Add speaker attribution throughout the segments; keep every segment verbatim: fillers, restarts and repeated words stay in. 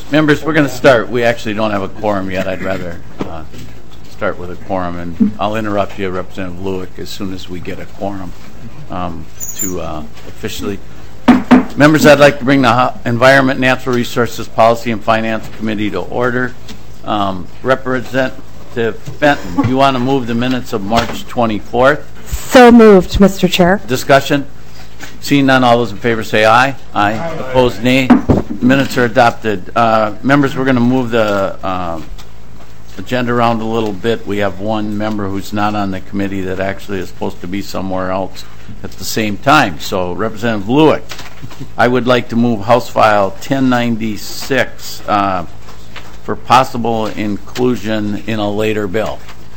Speaker 1: Members, we're going to start. We actually don't have a quorum yet. I'd rather uh, start with a quorum, and I'll interrupt you, Representative Lueck, as soon as we get a quorum um, to uh, officially. Members, I'd like to bring the Environment, Natural Resources, Policy, and Finance Committee to order. Um, Representative Fenton, you want to move the minutes of March twenty-fourth?
Speaker 2: So moved, Mister Chair.
Speaker 1: Discussion? Seeing none, all those in favor say aye. Aye. Aye. Opposed, nay. Minutes are adopted. Uh, members, we're going to move the uh, agenda around a little bit. We have one member who's not on the committee that actually is supposed to be somewhere else at the same time. So, Representative Lueck, I would like to move House File ten ninety-six uh, for possible inclusion in a later bill.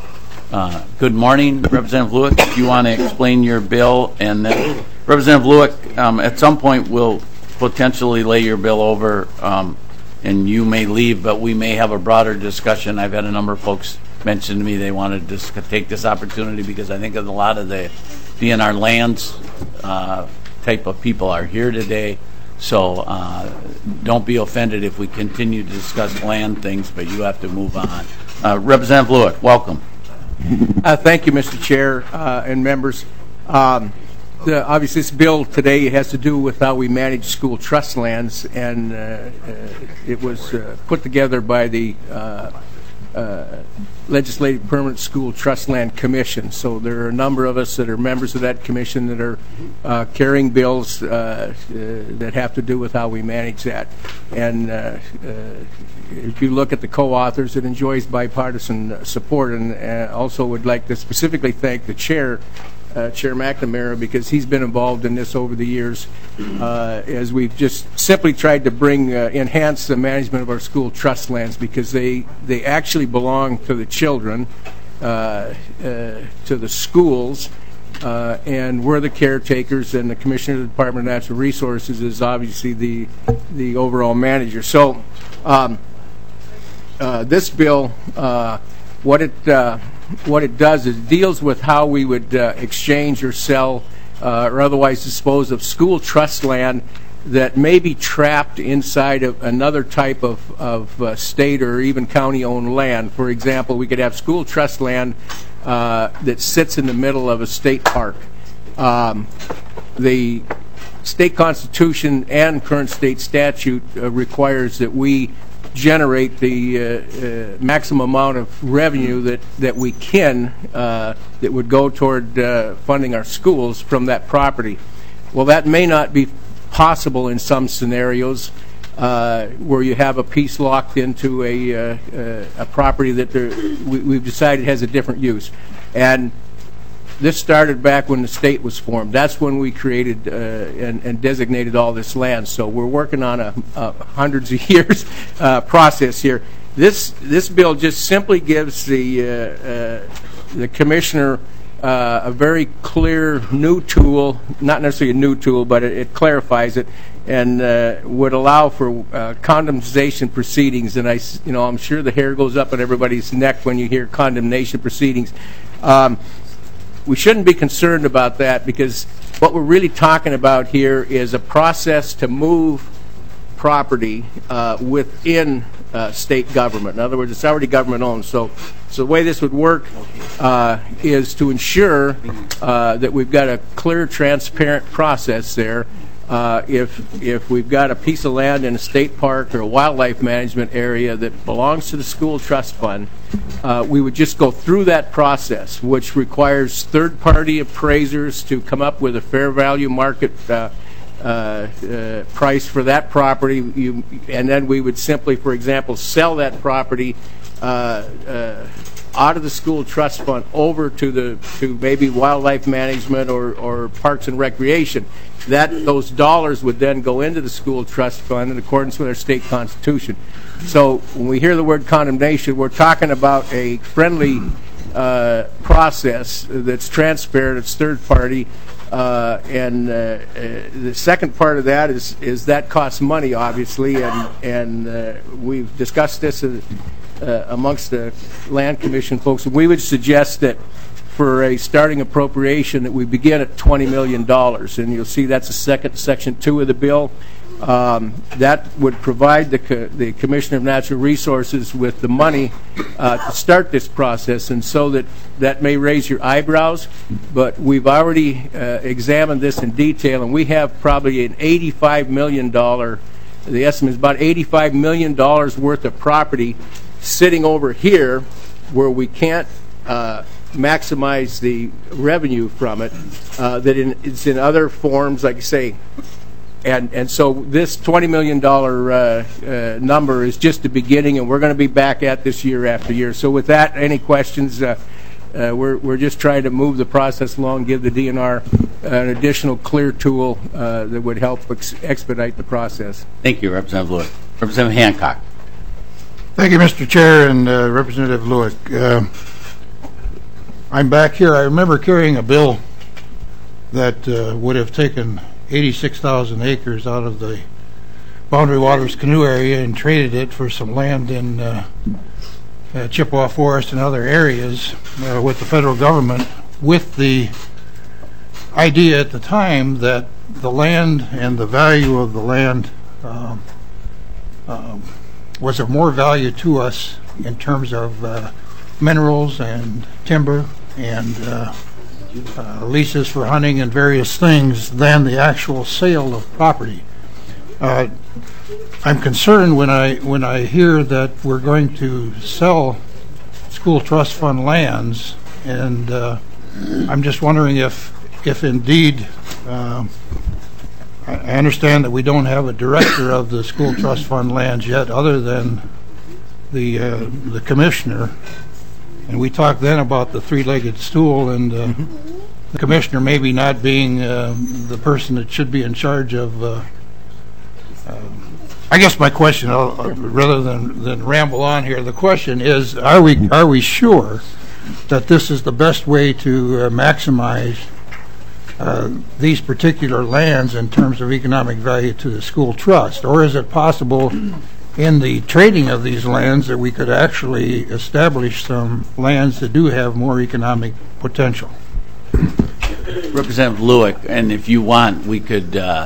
Speaker 1: Uh, good morning, Representative Lueck. If you want to explain your bill, and then Representative Lueck, um, at some point we'll potentially lay your bill over, um, and you may leave, but we may have a broader discussion. I've had a number of folks mention to me they wanted to take this opportunity because I think a lot of the D N R lands uh, type of people are here today. So uh, don't be offended if we continue to discuss land things, but you have to move on. Uh, Representative Lueck, welcome.
Speaker 3: Uh, thank you, Mister Chair uh, and members. Um, the, obviously, this bill today has to do with how we manage school trust lands, and uh, uh, it was uh, put together by the uh, uh, Legislative Permanent School Trust Land Commission. So there are a number of us that are members of that commission that are uh, carrying bills uh, uh, that have to do with how we manage that. And uh, uh, if you look at the co-authors, it enjoys bipartisan support, and uh, also would like to specifically thank the chair, uh, Chair McNamara, because he's been involved in this over the years uh, as we've just simply tried to bring, uh, enhance the management of our school trust lands, because they, they actually belong to the children, uh, uh, to the schools, uh, and we're the caretakers, and the Commissioner of the Department of Natural Resources is obviously the, the overall manager. So um, Uh, this bill, uh, what it uh, what it does is deals with how we would uh, exchange or sell uh, or otherwise dispose of school trust land that may be trapped inside of another type of, of uh, state or even county-owned land. For example, we could have school trust land uh, that sits in the middle of a state park. Um, the state constitution and current state statute uh, requires that we generate the uh, uh, maximum amount of revenue that, that we can uh, that would go toward uh, funding our schools from that property. Well, that may not be possible in some scenarios uh, where you have a piece locked into a, uh, uh, a property that there, we, we've decided has a different use. And this started back when the state was formed. That's when we created uh, and, and designated all this land. So we're working on a, a hundreds of years uh, process here. This this bill just simply gives the uh, uh, the commissioner uh, a very clear new tool, not necessarily a new tool, but it, it clarifies it, and uh, would allow for uh, condemnation proceedings. And I, you know, I'm sure the hair goes up on everybody's neck when you hear condemnation proceedings. Um, We shouldn't be concerned about that, because what we're really talking about here is a process to move property uh, within uh, state government. In other words, it's already government owned. So, so the way this would work uh, is to ensure uh, that we've got a clear, transparent process there. Uh, if if we've got a piece of land in a state park or a wildlife management area that belongs to the school trust fund, uh, we would just go through that process, which requires third-party appraisers to come up with a fair value market uh, uh, uh, price for that property. You, and then we would simply, for example, sell that property uh, uh, out of the school trust fund over to the to maybe wildlife management or, or parks and recreation. That those dollars would then go into the school trust fund in accordance with our state constitution. So when we hear the word condemnation, we're talking about a friendly uh, process that's transparent, it's third party, uh, and uh, uh, the second part of that is is that costs money, obviously, and and uh, we've discussed this uh, uh, amongst the Land Commission folks. We would suggest that for a starting appropriation that we begin at twenty million dollars, and you'll see that's a second section two of the bill. Um, that would provide the, co the Commissioner of Natural Resources with the money uh, to start this process, and so that that may raise your eyebrows, but we've already uh, examined this in detail, and we have probably an eighty-five million dollars, the estimate is about eighty-five million dollars worth of property sitting over here where we can't uh, maximize the revenue from it, uh, that in, it's in other forms, like I say. And, and so this twenty million dollars uh, uh, number is just the beginning, and we're going to be back at this year after year. So with that, any questions? Uh, uh, we're, we're just trying to move the process along, give the D N R an additional clear tool uh, that would help ex expedite the process.
Speaker 1: Thank you, Representative Lewick. Representative Hancock.
Speaker 4: Thank you, Mister Chair, and uh, Representative Lewick. Uh, I'm back here. I remember carrying a bill that uh, would have taken eighty-six thousand acres out of the Boundary Waters Canoe area and traded it for some land in uh, uh, Chippewa Forest and other areas uh, with the federal government, with the idea at the time that the land and the value of the land um, um, was of more value to us in terms of uh, minerals and timber and uh, uh, leases for hunting and various things than the actual sale of property. Uh, I'm concerned when I when I hear that we're going to sell school trust fund lands, and uh, I'm just wondering if if indeed uh, I understand that we don't have a director of the school trust fund lands yet, other than the uh, the commissioner, and we talked then about the three-legged stool, and uh, the commissioner maybe not being uh, the person that should be in charge of. Uh, uh, I guess my question, uh, rather than than ramble on here, the question is: Are we are we sure that this is the best way to uh, maximize Uh, these particular lands in terms of economic value to the school trust? Or is it possible in the trading of these lands that we could actually establish some lands that do have more economic potential?
Speaker 1: Representative Lewick, and if you want, we could uh,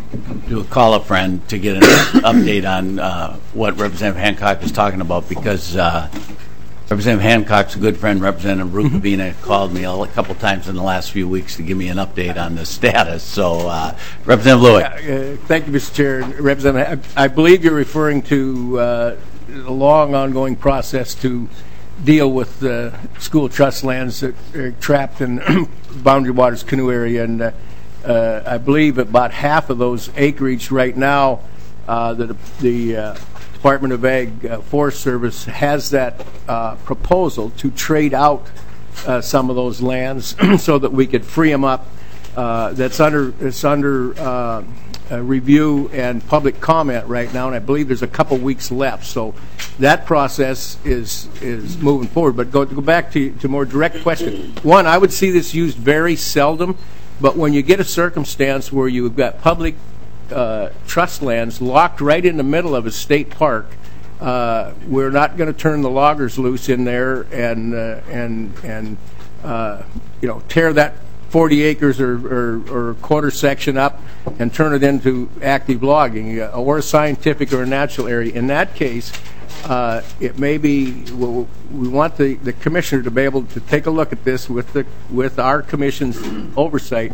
Speaker 1: do a call a friend to get an update on uh, what Representative Hancock is talking about, because uh, Representative Hancock's a good friend. Representative Rukavina called me a couple times in the last few weeks to give me an update on the status. So, uh, Representative Lewick.
Speaker 3: Uh, thank you, Mister Chair. Representative, I, I believe you're referring to uh, a long, ongoing process to deal with uh, school trust lands that are trapped in Boundary Waters Canoe area, and uh, uh, I believe about half of those acreage right now uh, that the uh, Department of Ag uh, Forest Service has that uh, proposal to trade out uh, some of those lands so that we could free them up. Uh, that's under it's under uh, uh, review and public comment right now, and I believe there's a couple weeks left. So that process is is moving forward. But go to go back to to more direct question. One, I would see this used very seldom, but when you get a circumstance where you've got public Uh, trust lands locked right in the middle of a state park, uh, we're not going to turn the loggers loose in there and uh, and and uh, you know, tear that forty acres or, or, or quarter section up and turn it into active logging uh, or a scientific or a natural area. In that case, uh, it may be well, we want the, the commissioner to be able to take a look at this with the with our commission's oversight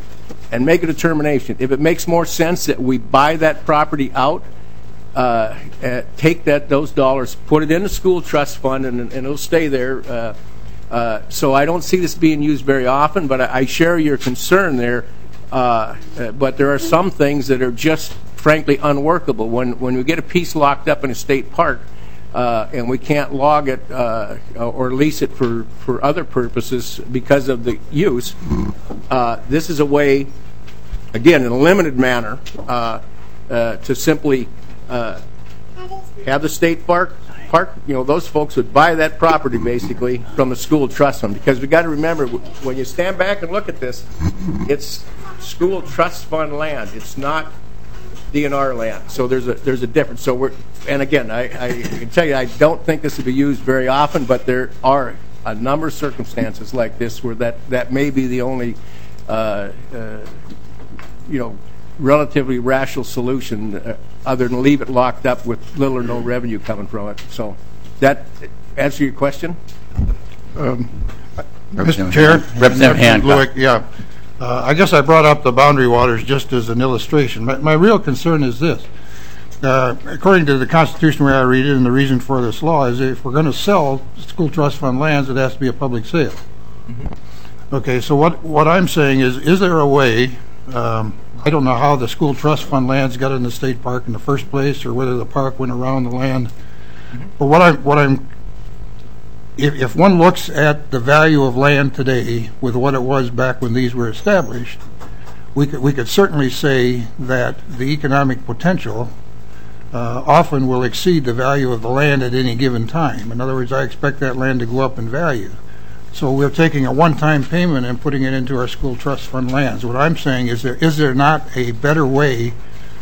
Speaker 3: and make a determination. If it makes more sense that we buy that property out, uh, uh, take that those dollars, put it in the school trust fund, and, and it'll stay there. Uh, uh, so I don't see this being used very often, but I, I share your concern there. Uh, uh, but there are some things that are just, frankly, unworkable. When when we get a piece locked up in a state park, uh, and we can't log it uh, or lease it for, for other purposes because of the use, uh, this is a way, again, in a limited manner, uh, uh, to simply uh, have the state park, park, you know, those folks would buy that property basically from the school trust fund. Because we got to remember, when you stand back and look at this, it's school trust fund land. It's not D N R land. So there's a there's a difference. So we're, and again, I, I can tell you, I don't think this will be used very often, but there are a number of circumstances like this where that that may be the only, uh, uh, you know, relatively rational solution uh, other than leave it locked up with little or no revenue coming from it. So that answer your question?
Speaker 4: Mister Chair?
Speaker 1: Representative Hancock.
Speaker 4: Lewick, yeah. Uh, I guess I brought up the boundary waters just as an illustration. My, my real concern is this. Uh, according to the Constitution where I read it, and the reason for this law is if we're going to sell school trust fund lands, it has to be a public sale. Mm-hmm. Okay, so what, what I'm saying is, is there a way, um, I don't know how the school trust fund lands got in the state park in the first place or whether the park went around the land, mm-hmm. but what I'm, what I'm If, if one looks at the value of land today with what it was back when these were established, we could, we could certainly say that the economic potential uh, often will exceed the value of the land at any given time. In other words, I expect that land to go up in value. So we're taking a one-time payment and putting it into our school trust fund lands. What I'm saying is, there is there not a better way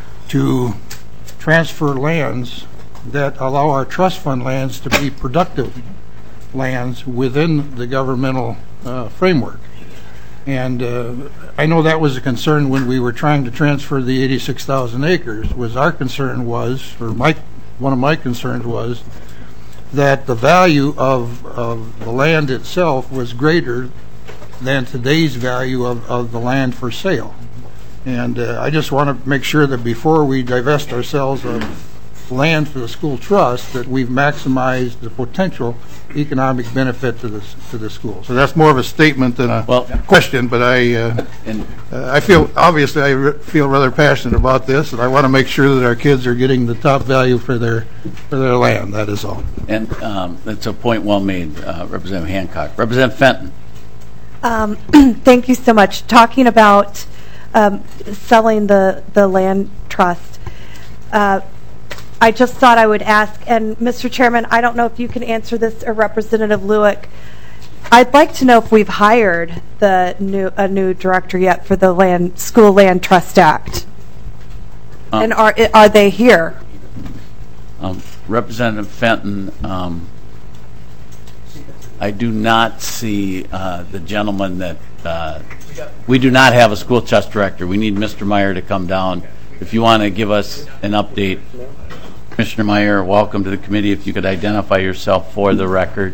Speaker 4: to transfer lands that allow our trust fund lands to be productive lands within the governmental uh, framework? And uh, I know that was a concern when we were trying to transfer the eighty-six thousand acres. Was our concern was, or my one of my concerns was, that the value of, of the land itself was greater than today's value of, of the land for sale. And uh, I just want to make sure that before we divest ourselves of land for the school trust, that we've maximized the potential economic benefit to the to the school. So that's more of a statement than a
Speaker 1: Well,
Speaker 4: question. But I uh,
Speaker 1: And
Speaker 4: uh, I feel obviously I re- feel rather passionate about this, and I want to make sure that our kids are getting the top value for their for their land. That is all.
Speaker 1: and um, that's a point well made, uh, Representative Hancock. Representative Fenton.
Speaker 2: Um, Thank you so much. Talking about um, selling the, the land trust, uh, I just thought I would ask, and Mister Chairman, I don't know if you can answer this, or Representative Lewick, I'd like to know if we've hired the new a new director yet for the land School Land Trust Act,
Speaker 1: Um,
Speaker 2: and are are they here?
Speaker 1: Um, Representative Fenton, um, I do not see uh, the gentleman that, uh, we do not have a school trust director. We need Mister Meyer to come down. If you want to give us an update, Commissioner Meyer, welcome to the committee. If you could identify yourself for the record.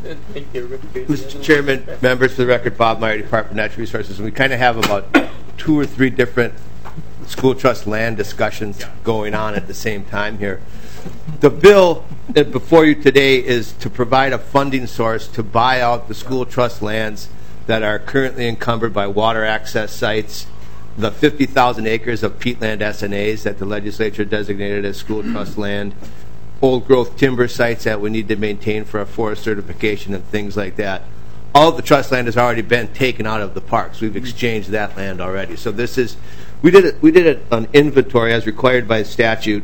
Speaker 5: Mister Chairman, members of the record, Bob Meyer, Department of Natural Resources. We kind of have about two or three different school trust land discussions going on at the same time here. The bill that before you today is to provide a funding source to buy out the school trust lands that are currently encumbered by water access sites, the fifty thousand acres of peatland S N As that the legislature designated as school trust land, old growth timber sites that we need to maintain for a forest certification and things like that. All of the trust land has already been taken out of the parks. We've exchanged that land already. So this is, we did it, we did it an inventory as required by statute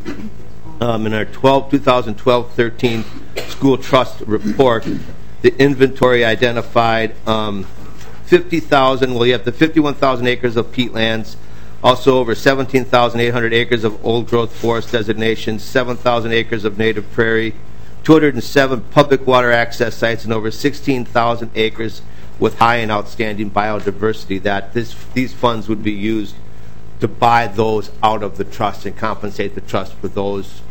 Speaker 5: um, in our twelve, twenty twelve thirteen school trust report. The inventory identified um, fifty thousand, well, you have the fifty-one thousand acres of peatlands, also over seventeen thousand eight hundred acres of old-growth forest designations, seven thousand acres of native prairie, two hundred seven public water access sites, and over sixteen thousand acres with high and outstanding biodiversity, that this, these funds would be used to buy those out of the trust and compensate the trust for those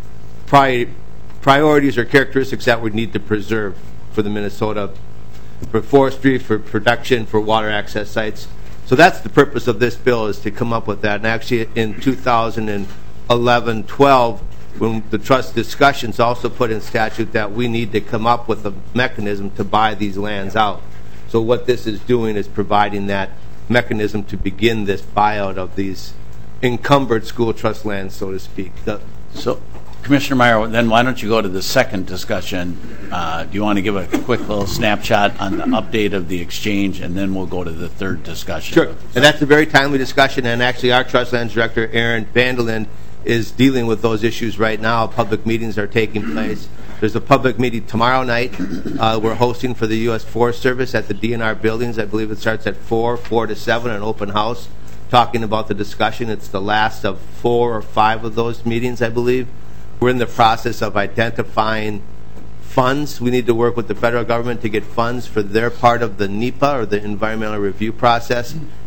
Speaker 5: pri- priorities or characteristics that we need to preserve for the Minnesota, for forestry, for production, for water access sites. So that's the purpose of this bill, is to come up with that. And actually in two thousand eleven twelve, when the trust discussions also put in statute that we need to come up with a mechanism to buy these lands out. So what this is doing is providing that mechanism to begin this buyout of these encumbered school trust lands, so to speak. The,
Speaker 1: So, Commissioner Meyer, then why don't you go to the second discussion? Uh, do you want to give a quick little snapshot on the update of the exchange, and then we'll go to the third discussion?
Speaker 5: Sure, and that's a very timely discussion, and actually our trust lands director, Aaron Vanderlyn, is dealing with those issues right now. Public meetings are taking place. There's a public meeting tomorrow night uh, we're hosting for the U S Forest Service at the D N R buildings. I believe it starts at four, four to seven, an open house, talking about the discussion. It's the last of four or five of those meetings, I believe. We're in the process of identifying funds. We need to work with the federal government to get funds for their part of the NEPA, or the environmental review process,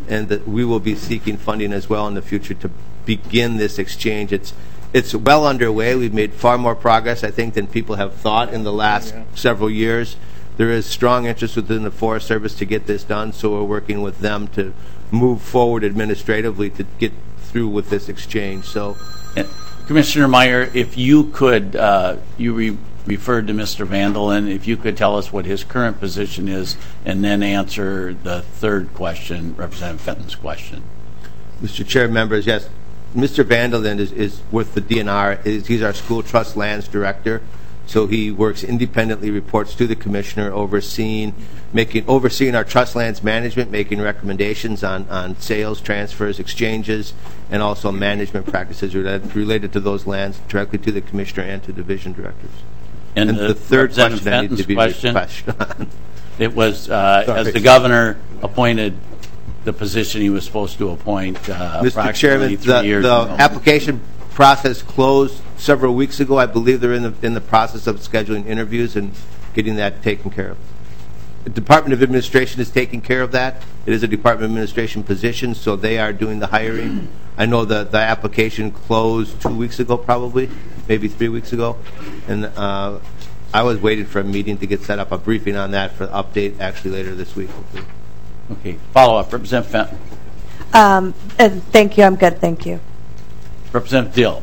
Speaker 5: and that we will be seeking funding as well in the future to begin this exchange. It's it's well underway. We've made far more progress, I think, than people have thought in the last yeah. several years. There is strong interest within the Forest Service to get this done, so we're working with them to move forward administratively to get through with this exchange. So,
Speaker 1: Commissioner Meyer, if you could, uh, you re- referred to Mister Vanderlin, if you could tell us what his current position is, and then answer the third question, Representative Fenton's question.
Speaker 5: Mister Chair, members, yes, Mister Vanderlin is, is with the D N R. Is, he's our school trust lands director. So he works independently, reports to the commissioner, overseeing making overseeing our trust lands management, making recommendations on, on sales, transfers, exchanges, and also management practices related, related to those lands directly to the commissioner and to division directors.
Speaker 1: And,
Speaker 5: and
Speaker 1: the,
Speaker 5: the third
Speaker 1: Representative
Speaker 5: question I need to be
Speaker 1: question,
Speaker 5: question
Speaker 1: it was uh, as the governor appointed the position he was supposed to appoint uh,
Speaker 5: Mister Chairman,
Speaker 1: three
Speaker 5: the,
Speaker 1: years
Speaker 5: the
Speaker 1: ago.
Speaker 5: application process closed several weeks ago. I believe they're in the in the process of scheduling interviews and getting that taken care of. The Department of Administration is taking care of that. It is a Department of Administration position, so they are doing the hiring. I know the the application closed two weeks ago, probably, maybe three weeks ago, and uh, I was waiting for a meeting to get set up, a briefing on that for update actually later this week.
Speaker 1: Okay. Follow up, Representative Fenton.
Speaker 2: Um, and thank you. I'm good. Thank you.
Speaker 1: Representative Dill.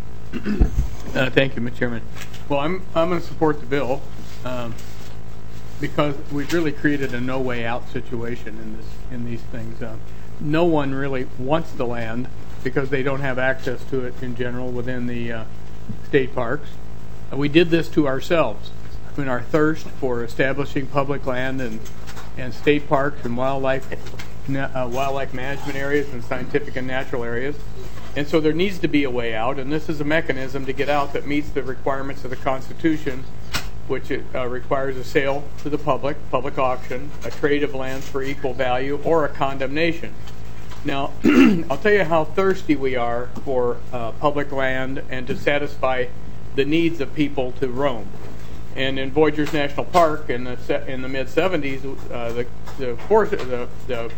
Speaker 6: Uh, thank you, Mister Chairman. Well, I'm I'm going to support the bill um, because we've really created a no way out situation in this in these things. Uh, no one really wants the land because they don't have access to it in general within the uh, state parks. Uh, we did this to ourselves in our thirst for establishing public land and and state parks and wildlife uh, wildlife management areas and scientific and natural areas. And so there needs to be a way out, and this is a mechanism to get out that meets the requirements of the Constitution, which it, uh, requires a sale to the public, public auction, a trade of lands for equal value, or a condemnation. Now, I'll tell you how thirsty we are for uh, public land and to satisfy the needs of people to roam. And in Voyageurs National Park in the in the mid seventies, uh, the the forest the the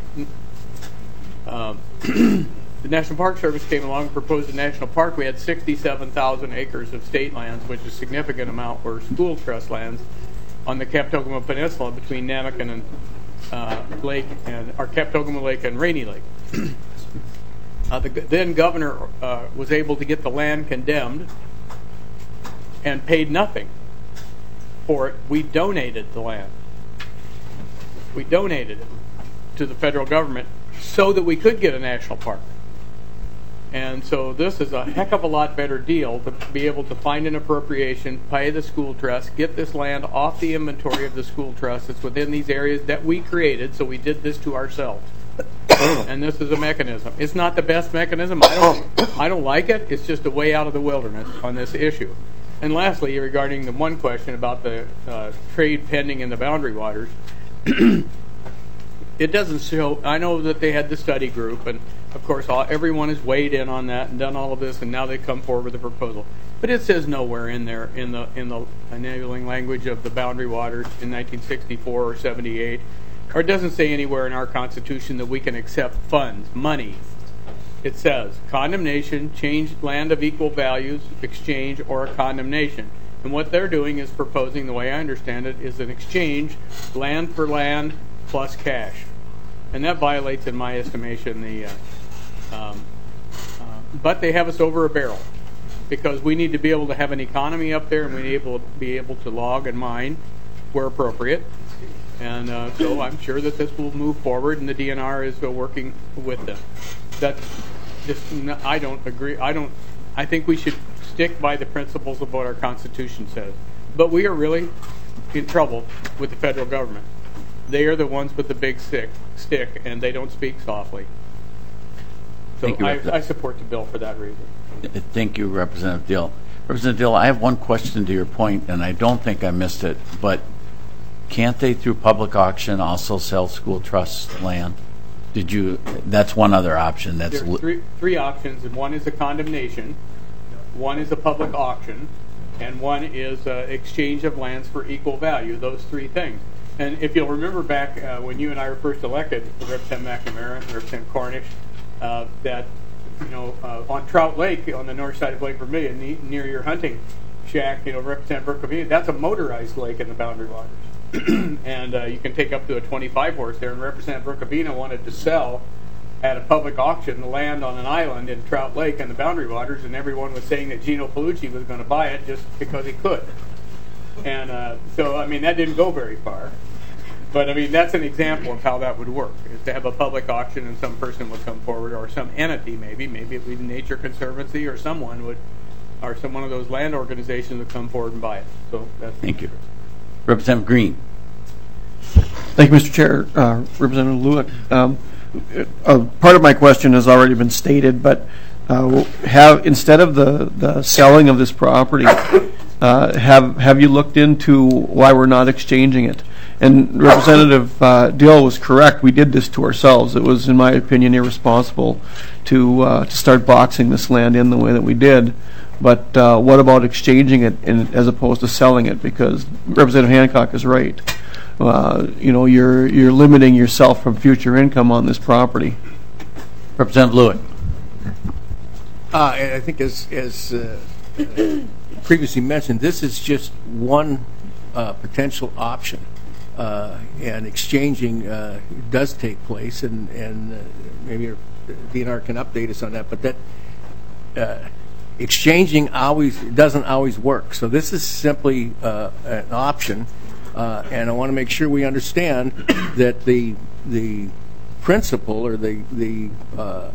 Speaker 6: uh, the National Park Service came along and proposed a national park. We had sixty-seven thousand acres of state lands, which is a significant amount, were school trust lands on the Kaptokema Peninsula between Namakan and uh, Lake and or Kaptokema Lake and Rainy Lake. uh, the then governor uh, was able to get the land condemned and paid nothing for it. We donated the land. We donated it to the federal government so that we could get a national park. And so this is a heck of a lot better deal to be able to find an appropriation, pay the school trust, get this land off the inventory of the school trust. It's within these areas that we created, so we did this to ourselves. And this is a mechanism. It's not the best mechanism. I don't, I don't like it. It's just a way out of the wilderness on this issue. And lastly, regarding the one question about the uh, trade pending in the boundary waters, it doesn't show. I know that they had the study group, and of course, all, everyone has weighed in on that and done all of this, and now they come forward with a proposal. But it says nowhere in there in the in the enabling language of the boundary waters in nineteen sixty-four or seventy-eight, or it doesn't say anywhere in our Constitution that we can accept funds, money. It says condemnation, change land of equal values, exchange, or a condemnation. And what they're doing is proposing, the way I understand it, is an exchange, land for land plus cash. And that violates, in my estimation, the... Uh, um, uh, but they have us over a barrel because we need to be able to have an economy up there, and we need to be able to log and mine where appropriate. And uh, so I'm sure that this will move forward, and the D N R is uh, working with them. That's just, I don't agree. I don't. I think we should stick by the principles of what our Constitution says. But we are really in trouble with the federal government. They are the ones with the big stick, stick, and they don't speak softly. So
Speaker 1: Thank you,
Speaker 6: I, I support the bill for that reason.
Speaker 1: Thank you, Representative Dill. Representative Dill, I have one question to your point, and I don't think I missed it, but can't they, through public auction, also sell school trust land? Did you? That's one other option. That's
Speaker 6: There are three, three options, and one is a condemnation, one is a public auction, and one is uh, exchange of lands for equal value. Those three things. And if you'll remember back uh, when you and I were first elected, Representative McNamara and Representative Cornish, uh, that you know uh, on Trout Lake on the north side of Lake Vermilion, ne- near your hunting shack, you know, Representative Brookavina, that's a motorized lake in the Boundary Waters, and uh, you can take up to a twenty-five horse there. And Representative Brookavina wanted to sell at a public auction the land on an island in Trout Lake in the Boundary Waters, and everyone was saying that Gino Palucci was going to buy it just because he could. And uh, so, I mean, that didn't go very far. But, I mean, that's an example of how that would work, is to have a public auction and some person would come forward, or some entity maybe, maybe it would be Nature Conservancy, or someone would, or some one of those land organizations would come forward and buy it. So that's
Speaker 1: Thank you. Representative Green.
Speaker 7: Thank you, Mister Chair. Uh, Representative Lewick. Um, uh, part of my question has already been stated, but uh, have instead of the, the selling of this property, uh, have have you looked into why we're not exchanging it? And Representative uh, Dill was correct. We did this to ourselves. It was, in my opinion, irresponsible to uh, to start boxing this land in the way that we did. But uh, what about exchanging it in, as opposed to selling it? Because Representative Hancock is right. Uh, you know, you're you're limiting yourself from future income on this property.
Speaker 1: Representative Lewick.
Speaker 3: Uh, and I think, as as uh, previously mentioned, this is just one uh, potential option, uh, and exchanging uh, does take place, and and uh, maybe our D N R can update us on that. But that uh, exchanging always doesn't always work. So this is simply uh, an option. Uh, and I want to make sure we understand that the the principal or the the uh,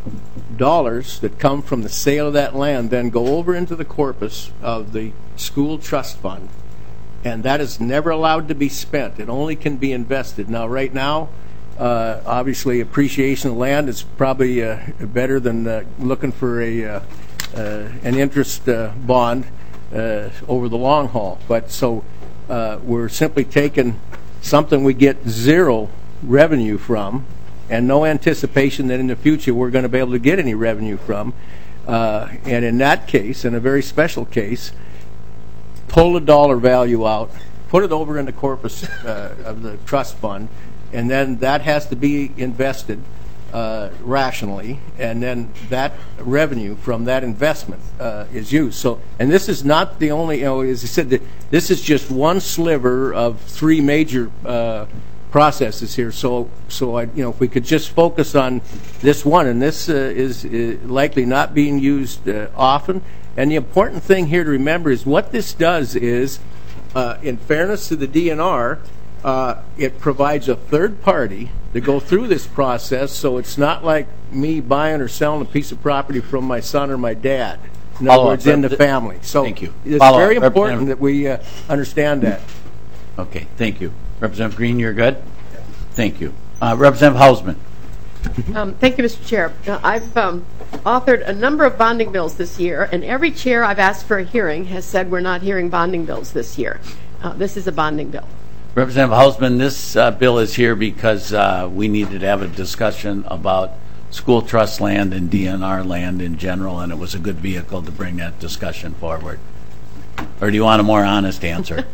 Speaker 3: dollars that come from the sale of that land then go over into the corpus of the school trust fund, and that is never allowed to be spent. It only can be invested. Now, right now, uh, obviously, appreciation of land is probably uh, better than uh, looking for a uh, uh, an interest uh, bond uh, over the long haul. But so. Uh, we're simply taking something we get zero revenue from, and no anticipation that in the future we're going to be able to get any revenue from. Uh, and in that case, in a very special case, pull the dollar value out, put it over in the corpus uh, of the trust fund, and then that has to be invested uh, rationally, and then that revenue from that investment uh, is used. So, and this is not the only, you know, as I said, this is just one sliver of three major uh, processes here. So, so I, you know, if we could just focus on this one, and this uh, is, is likely not being used uh, often. And the important thing here to remember is what this does is, uh, in fairness to the D N R, uh, it provides a third party to go through this process, so it's not like me buying or selling a piece of property from my son or my dad. In other words, in the family. So
Speaker 1: thank you.
Speaker 3: It's
Speaker 1: Follow
Speaker 3: very
Speaker 1: up.
Speaker 3: important that we uh, understand that.
Speaker 1: Okay, thank you. Representative Green, you're good? Thank you. Uh, Representative Hausman.
Speaker 8: Um, thank you, Mister Chair. Uh, I've um, authored a number of bonding bills this year, and every chair I've asked for a hearing has said we're not hearing bonding bills this year. Uh, this is a bonding bill.
Speaker 1: Representative Hausman, this uh, bill is here because uh, we needed to have a discussion about school trust land and D N R land in general, and it was a good vehicle to bring that discussion forward. Or do you want a more honest answer?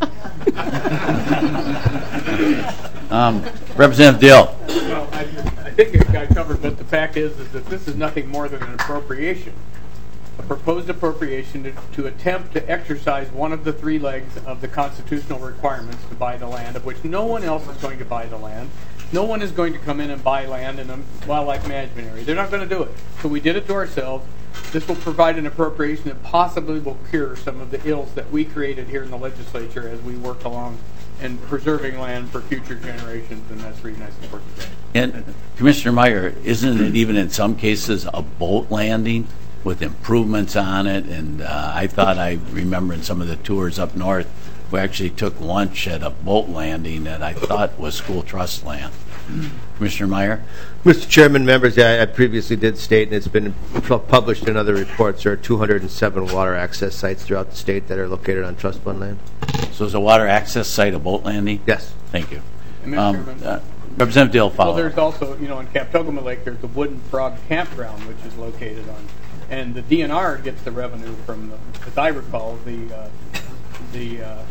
Speaker 1: um, Representative Dill.
Speaker 6: Well, I, I think it got covered, but the fact is, is that this is nothing more than an appropriation. A proposed appropriation to, to attempt to exercise one of the three legs of the constitutional requirements to buy the land, of which no one else is going to buy the land. No one is going to come in and buy land in a wildlife management area. They're not going to do it. So we did it to ourselves. This will provide an appropriation that possibly will cure some of the ills that we created here in the legislature as we work along and preserving land for future generations, and that's the reason I support the bill.
Speaker 1: And Commissioner Meyer, isn't it even in some cases a boat landing with improvements on it? And uh, I thought I remember in some of the tours up north, we actually took lunch at a boat landing that I thought was school trust land. Commissioner Meyer?
Speaker 5: Mister Chairman, members, yeah, I previously did state, and it's been published in other reports, there are two hundred seven water access sites throughout the state that are located on trust fund land.
Speaker 1: So is a water access site a boat landing?
Speaker 5: Yes.
Speaker 1: Thank you.
Speaker 6: And Mister
Speaker 1: Um,
Speaker 6: Chairman,
Speaker 1: uh, Representative Dill, follow.
Speaker 6: well, there's also, you know, in Captogama Lake, there's the Wooden Frog Campground, which is located on, and the D N R gets the revenue from, the, as I recall, the uh, the uh,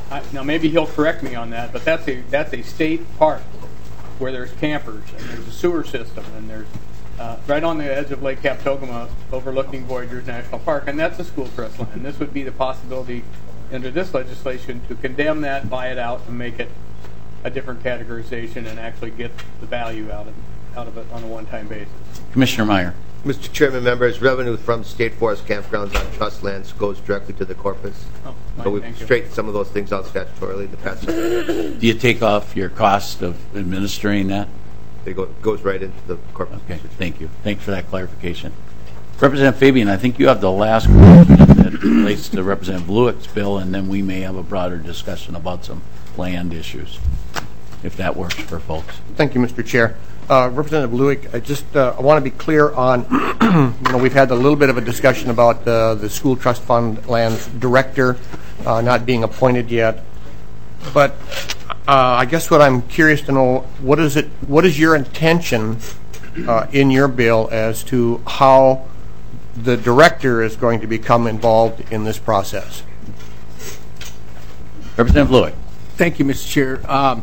Speaker 6: I, now maybe he'll correct me on that, but that's a that's a state park where there's campers and there's a sewer system and there's uh, right on the edge of Lake Kaptogama, overlooking Voyageurs National Park, and that's a school trust land. This would be the possibility under this legislation to condemn that, buy it out, and make it a different categorization and actually get the value out of out of it on a one-time basis.
Speaker 1: Commissioner Meyer.
Speaker 5: Mister Chairman, members, revenue from state forest campgrounds on trust lands goes directly to the corpus.
Speaker 6: Oh,
Speaker 5: so
Speaker 6: fine,
Speaker 5: we've
Speaker 6: thank you.
Speaker 5: straightened some of those things out statutorily in the past several years.
Speaker 1: Do you take off your cost of administering that?
Speaker 5: It go, goes right into the corpus.
Speaker 1: Okay, thank you. Thanks for that clarification. Representative Fabian, I think you have the last question that relates to Representative Lewick's bill, and then we may have a broader discussion about some land issues, if that works for folks.
Speaker 3: Thank you, Mister Chair. Uh, Representative Lewick, I just uh, I want to be clear on, you know, we've had a little bit of a discussion about uh, the school trust fund lands director uh, not being appointed yet. But uh, I guess what I'm curious to know, what is it? What is your intention uh, in your bill as to how the director is going to become involved in this process?
Speaker 1: Representative Lewick.
Speaker 3: Thank you, Mister Chair. Um,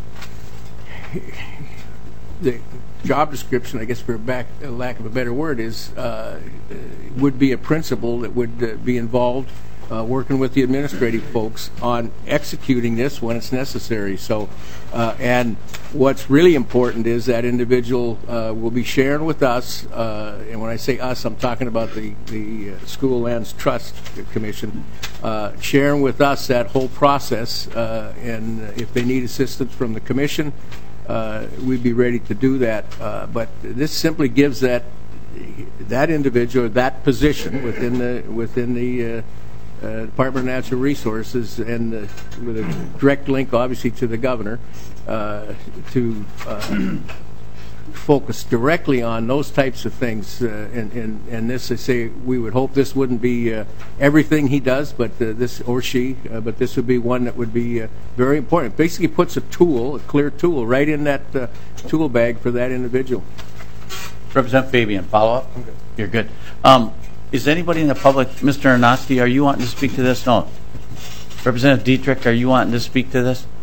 Speaker 3: the job description, I guess for back, uh, lack of a better word, is uh, would be a principal that would uh, be involved uh, working with the administrative folks on executing this when it's necessary. So, uh, and what's really important is that individual uh, will be sharing with us, uh, and when I say us, I'm talking about the, the uh, School Lands Trust Commission, uh, sharing with us that whole process, uh, and if they need assistance from the commission, Uh, we'd be ready to do that, uh, but this simply gives that that individual that position within the within the uh, uh, Department of Natural Resources, and uh, with a direct link, obviously, to the governor, uh, to uh, focus directly on those types of things. Uh, and, and and this, I say, we would hope this wouldn't be uh, everything he does, but uh, this or she, uh, but this would be one that would be uh, very important. It basically puts a tool, a clear tool, right in that uh, tool bag for that individual.
Speaker 1: Representative Fabian, follow up? Okay. You're good. Um, is anybody in the public, Mister Arnosti, are you wanting to speak to this? No. Representative Dietrich, are you wanting to speak to this?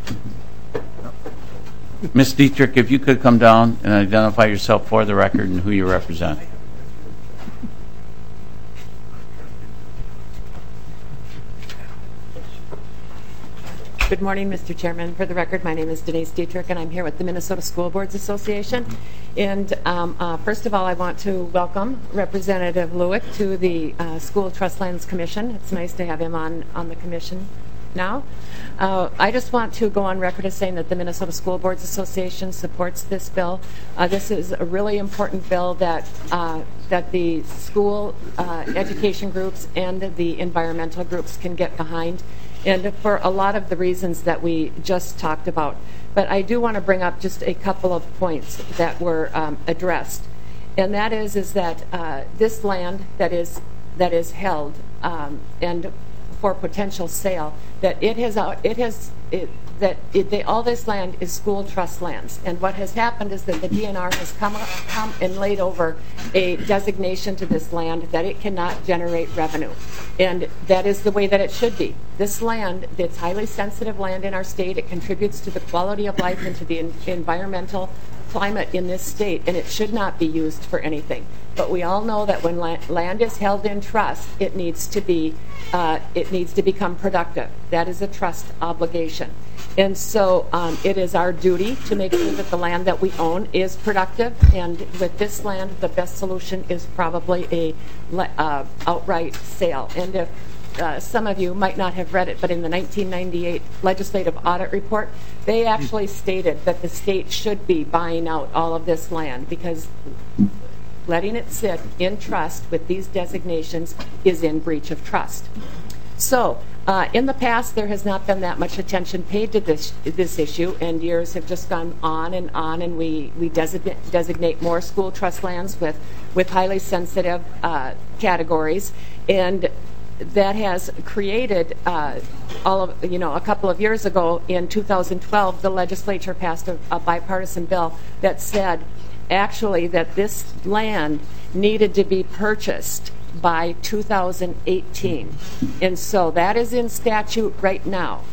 Speaker 1: Miz Dietrich, if you could come down and identify yourself for the record and who you represent.
Speaker 9: Good morning, Mister Chairman. For the record, my name is Denise Dietrich, and I'm here with the Minnesota School Boards Association. And um, uh, first of all, I want to welcome Representative Lewick to the uh, School Trust Lands Commission. It's nice to have him on, on the commission now. Uh, I just want to go on record as saying that the Minnesota School Boards Association supports this bill. Uh, this is a really important bill that uh, that the school uh, education groups and the environmental groups can get behind, and for a lot of the reasons that we just talked about. But I do want to bring up just a couple of points that were um, addressed, and that is is that uh, this land that is that is held um, and for potential sale, that it has it has it, that it, they, all this land is school trust lands, and what has happened is that the D N R has come come and laid over a designation to this land that it cannot generate revenue, and that is the way that it should be. This land, it's highly sensitive land in our state. It contributes to the quality of life and to the en- environmental climate in this state, and it should not be used for anything. But we all know that when la- land is held in trust, it needs to be uh, it needs to become productive. That is a trust obligation, and so um, it is our duty to make sure that the land that we own is productive. And with this land, the best solution is probably a le- uh, outright sale. And if Uh, some of you might not have read it, but in the nineteen ninety-eight legislative audit report, they actually stated that the state should be buying out all of this land, because letting it sit in trust with these designations is in breach of trust. So, uh, in the past, there has not been that much attention paid to this this issue, and years have just gone on and on, and we, we designate, designate more school trust lands with, with highly sensitive uh, categories, and that has created uh, all of, you know, a couple of years ago in two thousand twelve, the legislature passed a, a bipartisan bill that said actually that this land needed to be purchased by two thousand eighteen. And so that is in statute right now.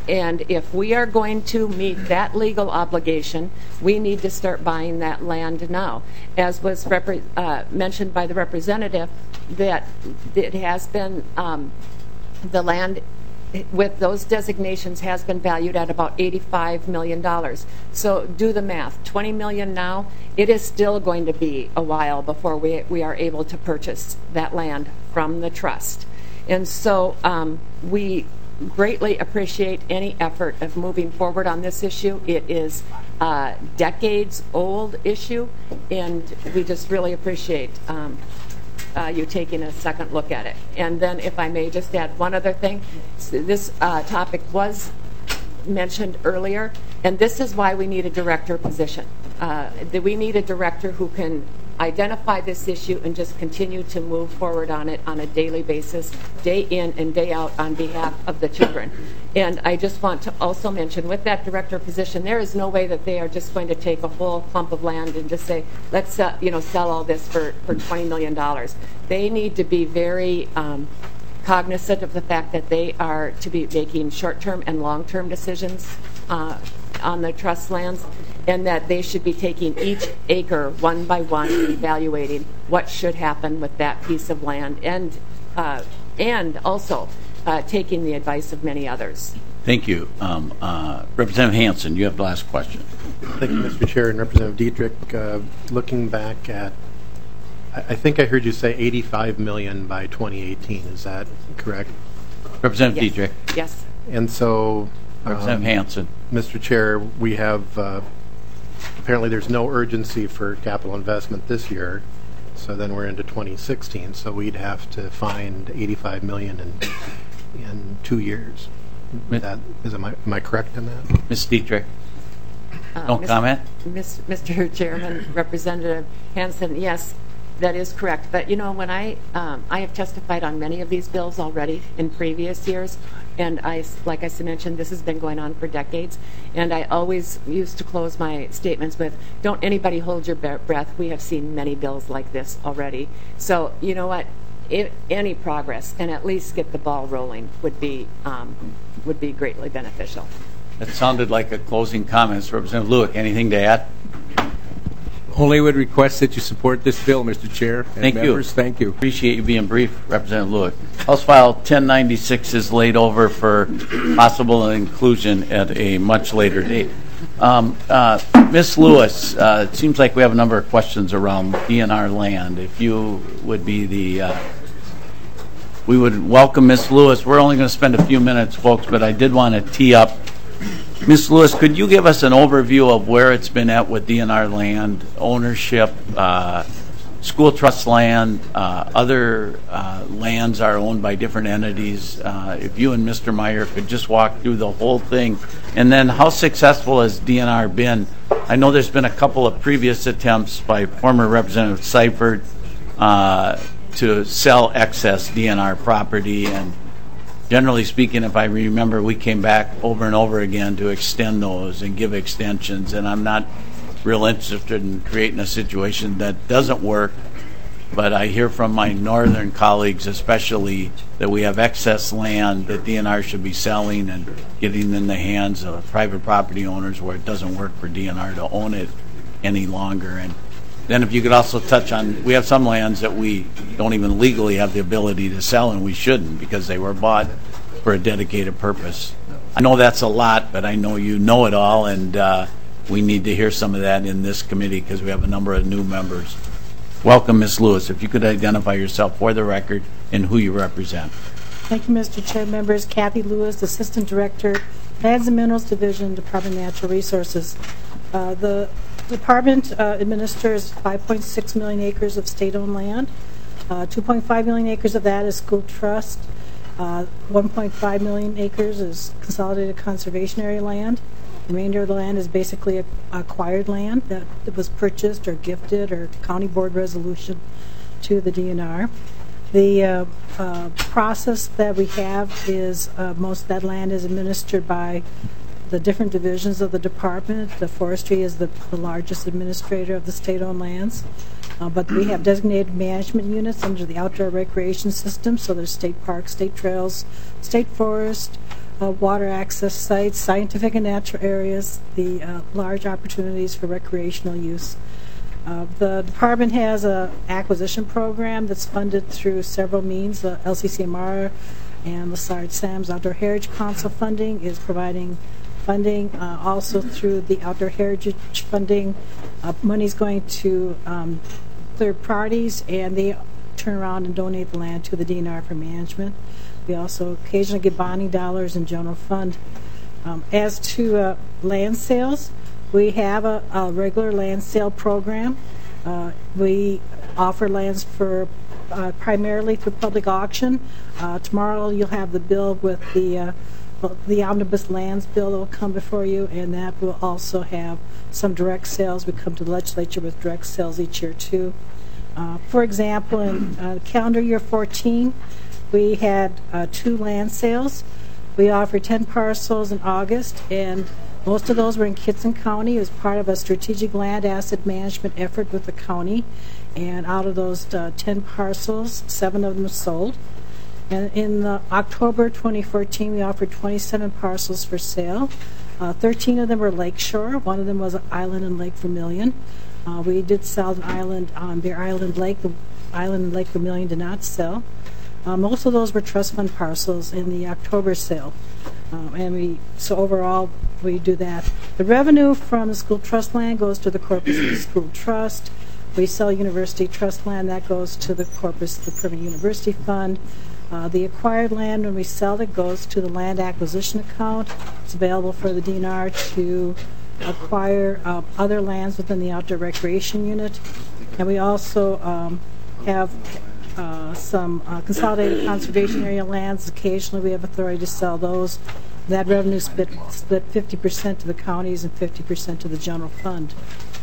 Speaker 9: and if we are going to meet that legal obligation, we need to start buying that land now. As was repre- uh, mentioned by the representative, that it has been, um, the land with those designations has been valued at about eighty-five million dollars. So do the math, twenty million dollars now, it is still going to be a while before we, we are able to purchase that land from the trust. And so um, we greatly appreciate any effort of moving forward on this issue. It is a decades-old issue, and we just really appreciate um, Uh, you taking a second look at it. And then if I may just add one other thing, this uh, topic was mentioned earlier, and this is why we need a director position. Uh, that we need a director who can identify this issue and just continue to move forward on it on a daily basis, day in and day out, on behalf of the children. And I just want to also mention, with that director position, there is no way that they are just going to take a whole clump of land and just say, let's uh, you know, sell all this for, for twenty million dollars. They need to be very um, cognizant of the fact that they are to be making short-term and long-term decisions uh, on the trust lands, and that they should be taking each acre one by one and evaluating what should happen with that piece of land, and uh, and also uh, taking the advice of many others.
Speaker 1: Thank you. Um, uh, Representative Hansen, you have the last question.
Speaker 10: Thank you, Mister Chair, and Representative Dietrich. Uh, looking back at, I, I think I heard you say eighty-five million dollars by twenty eighteen. Is that correct?
Speaker 1: Representative
Speaker 9: Yes.
Speaker 1: Dietrich.
Speaker 9: Yes.
Speaker 10: And so,
Speaker 1: Representative
Speaker 10: um,
Speaker 1: Hansen.
Speaker 10: Mister Chair, we have, uh, apparently there's no urgency for capital investment this year, so then we're into twenty sixteen, so we'd have to find eighty-five million dollars in, in two years. That, is, am, I, am I correct in that?
Speaker 1: Miz Dietrich.
Speaker 9: Uh,
Speaker 1: Don't
Speaker 9: Miz-
Speaker 1: comment.
Speaker 9: Miz- Mister Chairman, Representative Hansen, yes, that is correct. But you know, when I um, I have testified on many of these bills already in previous years, and I, like I mentioned, this has been going on for decades. And I always used to close my statements with, "Don't anybody hold your breath. We have seen many bills like this already." So you know what? If any progress, and at least get the ball rolling, would be um, would be greatly beneficial.
Speaker 1: That sounded like a closing comments. Representative Lewick, anything to add?
Speaker 3: Only would request that you support this bill, Mister Chair. And
Speaker 1: Thank
Speaker 3: members.
Speaker 1: you.
Speaker 3: Thank you.
Speaker 1: Appreciate you being brief, Representative Lewick. House File ten ninety-six is laid over for possible inclusion at a much later date. Um, uh, Miz Lewis, uh, it seems like we have a number of questions around D N R land. If you would be the, uh, we would welcome Miz Lewis. We're only going to spend a few minutes, folks, but I did want to tee up. Miz Lewis, could you give us an overview of where it's been at with D N R land, ownership, uh, school trust land, uh, other uh, lands are owned by different entities? Uh, if you and Mister Meyer could just walk through the whole thing. And then how successful has D N R been? I know there's been a couple of previous attempts by former Representative Seifert uh, to sell excess D N R property, and generally speaking, if I remember, we came back over and over again to extend those and give extensions, and I'm not real interested in creating a situation that doesn't work, but I hear from my northern colleagues especially that we have excess land that D N R should be selling and getting in the hands of private property owners where it doesn't work for D N R to own it any longer. And then if you could also touch on, we have some lands that we don't even legally have the ability to sell, and we shouldn't because they were bought for a dedicated purpose. I know that's a lot, but I know you know it all, and uh, we need to hear some of that in this committee because we have a number of new members. Welcome, Miz Lewis. If you could identify yourself for the record and who you represent.
Speaker 11: Thank you, Mister Chair. Members, Kathy Lewis, Assistant Director, Lands and Minerals Division, Department of Natural Resources. Uh, the Department uh, administers five point six million acres of state-owned land. Uh, two point five million acres of that is school trust. Uh, one point five million acres is consolidated conservation area land. The remainder of the land is basically a, acquired land that was purchased or gifted or county board resolution to the D N R. The uh, uh, process that we have is uh, most of that land is administered by the different divisions of the department. The forestry is the, the largest administrator of the state-owned lands. Uh, but we have designated management units under the outdoor recreation system, so there's state parks, state trails, state forest, uh, water access sites, scientific and natural areas, the uh, large opportunities for recreational use. Uh, the department has a acquisition program that's funded through several means. The L C C M R and Lessard Sam's Outdoor Heritage Council funding is providing funding. Uh, also through the Outdoor Heritage funding, uh, money's going to um, third parties, and they turn around and donate the land to the D N R for management. We also occasionally get bonding dollars in general fund. Um, as to uh, land sales, we have a, a regular land sale program. Uh, we offer lands for uh, primarily through public auction. Uh, tomorrow you'll have the bill with the uh, the omnibus lands bill that will come before you, and that will also have some direct sales. We come to the legislature with direct sales each year too. Uh, for example, in uh, calendar year fourteen, we had uh, two land sales. We offered ten parcels in August, and most of those were in Kitson County. It was part of a strategic land asset management effort with the county. And out of those uh, ten parcels, seven of them sold. And in uh, October twenty fourteen, we offered twenty-seven parcels for sale. Uh, thirteen of them were lakeshore. One of them was an island in Lake Vermilion. Uh, we did sell an island on Bear Island Lake. The island in Lake Vermilion did not sell. Uh, most of those were trust fund parcels in the October sale. Um, and we, so overall, we do that. The revenue from the school trust land goes to the Corpus School Trust. We sell university trust land, that goes to the Corpus, the Permanent University Fund. Uh, the acquired land, when we sell it, goes to the land acquisition account. It's available for the D N R to acquire uh, other lands within the outdoor recreation unit. And we also um, have uh, some uh, consolidated conservation area lands. Occasionally we have authority to sell those. That revenue split, split fifty percent to the counties and fifty percent to the general fund.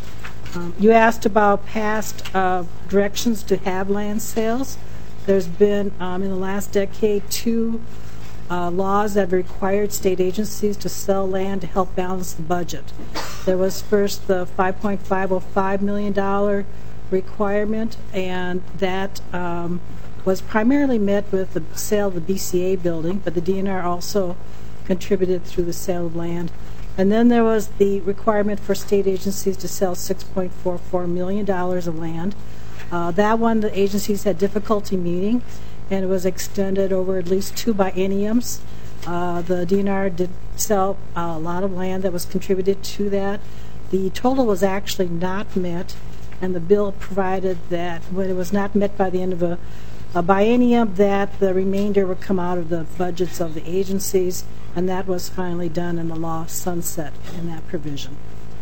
Speaker 11: Um, you asked about past uh, directions to have land sales. There's been, um, in the last decade, two uh, laws that have required state agencies to sell land to help balance the budget. There was first the five point five oh five million dollars requirement, and that um, was primarily met with the sale of the B C A building, but the D N R also contributed through the sale of land. And then there was the requirement for state agencies to sell six point four four million dollars of land. Uh, that one the agencies had difficulty meeting, and it was extended over at least two bienniums. Uh, the D N R did sell a lot of land that was contributed to that. The total was actually not met, and the bill provided that when it was not met by the end of a, a biennium, that the remainder would come out of the budgets of the agencies, and that was finally done, and the law sunset in that provision.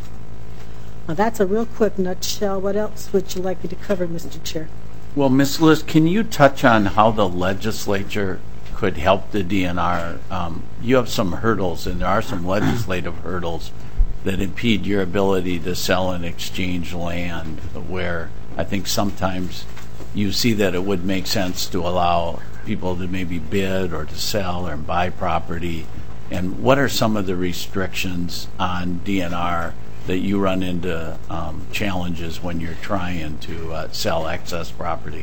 Speaker 11: Now, that's a real quick nutshell. What else would you like me to cover, Mister Chair?
Speaker 1: Well, Miz Lewis, can you touch on how the legislature could help the D N R? Um, you have some hurdles, and there are some legislative hurdles that impede your ability to sell and exchange land, where I think sometimes you see that it would make sense to allow people to maybe bid or to sell or buy property. And what are some of the restrictions on D N R that you run into um, challenges when you're trying to uh, sell excess property?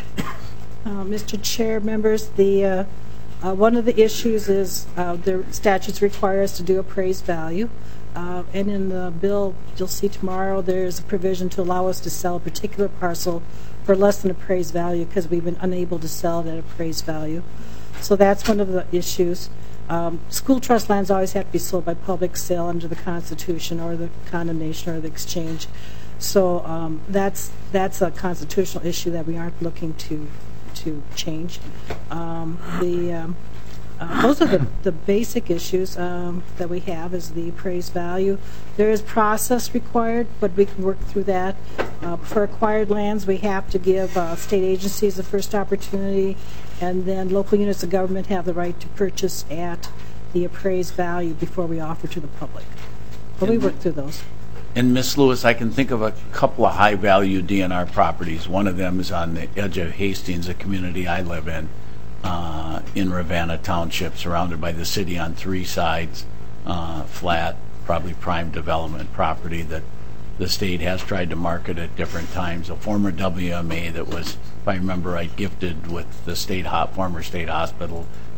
Speaker 11: Uh, Mister Chair, members, the uh, uh, one of the issues is uh, the statutes require us to do appraised value. Uh, and in the bill you'll see tomorrow, there's a provision to allow us to sell a particular parcel for less than appraised value because we've been unable to sell it at appraised value. So that's one of the issues. Um, school trust lands always have to be sold by public sale under the Constitution or the condemnation or the exchange. So um, that's that's a constitutional issue that we aren't looking to to change. Um, the um, uh, those are the, the basic issues um, that we have is the appraised value. There is process required, but we can work through that. Uh, for acquired lands, we have to give uh, state agencies the first opportunity, and then local units of government have the right to purchase at the appraised value before we offer to the public. But we work through those.
Speaker 1: And Miz Lewis, I can think of a couple of high-value D N R properties. One of them is on the edge of Hastings, a community I live in, uh, in Ravenna Township, surrounded by the city on three sides, uh, flat, probably prime development property that the state has tried to market at different times. A former W M A that was, if I remember right, gifted with the state ho- former state hospital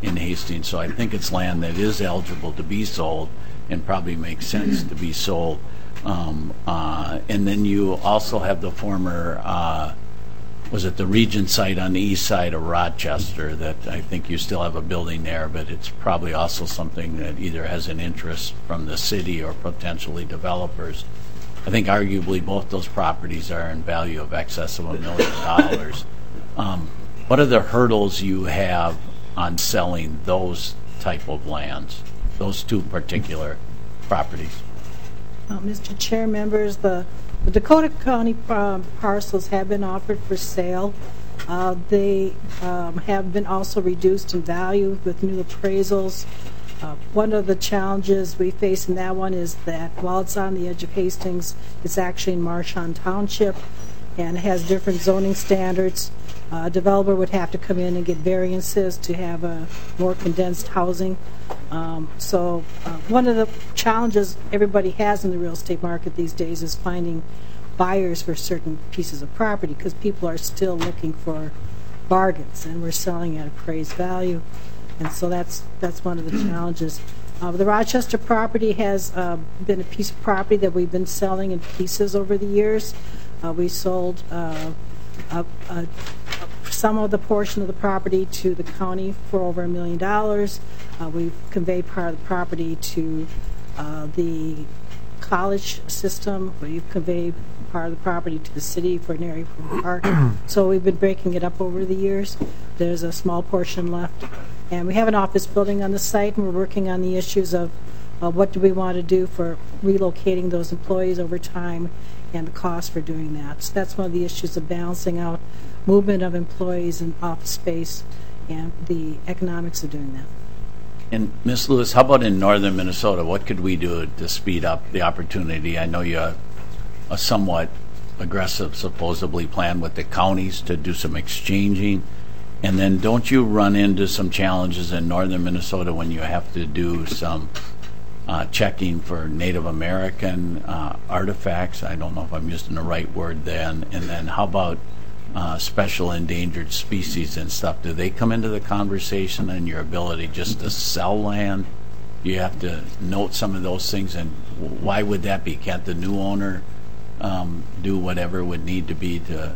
Speaker 1: in Hastings, so I think it's land that is eligible to be sold and probably makes sense to be sold. Um, uh, and then you also have the former, uh, was it the Regent site on the east side of Rochester that I think you still have a building there, but it's probably also something that either has an interest from the city or potentially developers. I think arguably both those properties are in value of excess of a million dollars. Um, what are the hurdles you have on selling those type of lands, those two particular properties?
Speaker 11: Uh, Mister Chair, members, the, the Dakota County um, parcels have been offered for sale. Uh, they um, have been also reduced in value with new appraisals. Uh, one of the challenges we face in that one is that while it's on the edge of Hastings, it's actually in Marchand Township and has different zoning standards. Uh, a developer would have to come in and get variances to have a more condensed housing. Um, so uh, one of the challenges everybody has in the real estate market these days is finding buyers for certain pieces of property because people are still looking for bargains, and we're selling at appraised value. And so that's that's one of the challenges. Uh, the Rochester property has uh, been a piece of property that we've been selling in pieces over the years. Uh, we sold uh, a, a, some of the portion of the property to the county for over a million dollars. Uh, we've conveyed part of the property to uh, the college system. We've conveyed part of the property to the city for an area for a park. So we've been breaking it up over the years. There's a small portion left. And we have an office building on the site, and we're working on the issues of uh, what do we want to do for relocating those employees over time and the cost for doing that. So that's one of the issues of balancing out movement of employees in office space and the economics of doing that.
Speaker 1: And Miz Lewis, how about in northern Minnesota? What could we do to speed up the opportunity? I know you have a somewhat aggressive, supposedly, plan with the counties to do some exchanging. And then don't you run into some challenges in northern Minnesota when you have to do some uh, checking for Native American uh, artifacts? I don't know if I'm using the right word then. And then how about uh, special endangered species and stuff? Do they come into the conversation and your ability just to sell land? You have to note some of those things, and why would that be? Can't the new owner um, do whatever would need to be to...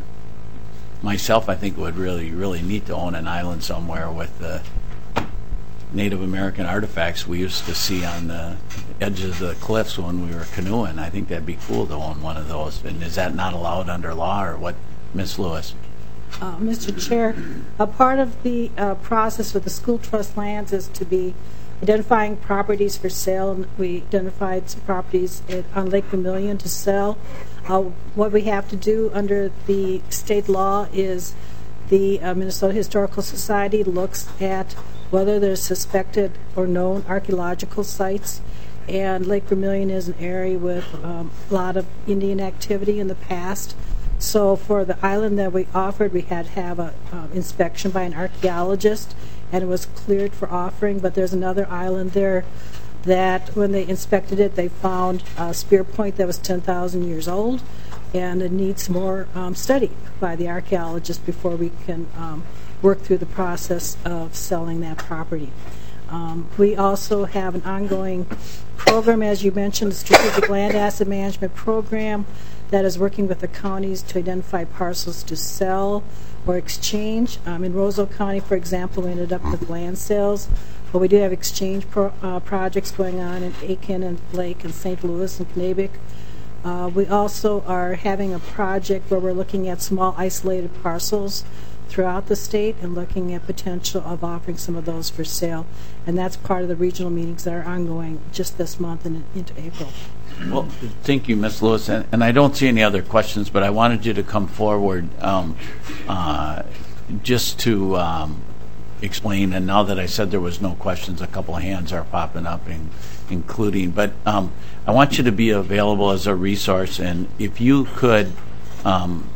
Speaker 1: Myself, I think, would really, really need to own an island somewhere with the Native American artifacts we used to see on the edges of the cliffs when we were canoeing. I think that'd be cool to own one of those. And is that not allowed under law, or what, Miz Lewis?
Speaker 11: Uh, Mister Chair, a part of the uh, process with the school trust lands is to be identifying properties for sale. And we identified some properties at, on Lake Vermilion to sell. Uh, what we have to do under the state law is the uh, Minnesota Historical Society looks at whether there's suspected or known archaeological sites, and Lake Vermilion is an area with um, a lot of Indian activity in the past. So for the island that we offered, we had to have an uh, inspection by an archaeologist, and it was cleared for offering. But there's another island there that when they inspected it, they found a spear point that was ten thousand years old, and it needs more um, study by the archaeologist before we can um, work through the process of selling that property. Um, we also have an ongoing program, as you mentioned, the Strategic Land Asset Management Program, that is working with the counties to identify parcels to sell or exchange. Um, in Roseau County, for example, we ended up with land sales. But we do have exchange pro, uh, projects going on in Aiken and Lake and Saint Louis and Knabec. Uh, we also are having a project where we're looking at small isolated parcels throughout the state and looking at potential of offering some of those for sale. And that's part of the regional meetings that are ongoing just this month and into April.
Speaker 1: Well, thank you, Miz Lewis. And, and I don't see any other questions, but I wanted you to come forward um, uh, just to... Um, explain, and now that I said there was no questions, a couple of hands are popping up, in, including, but um, I want you to be available as a resource, and if you could, um,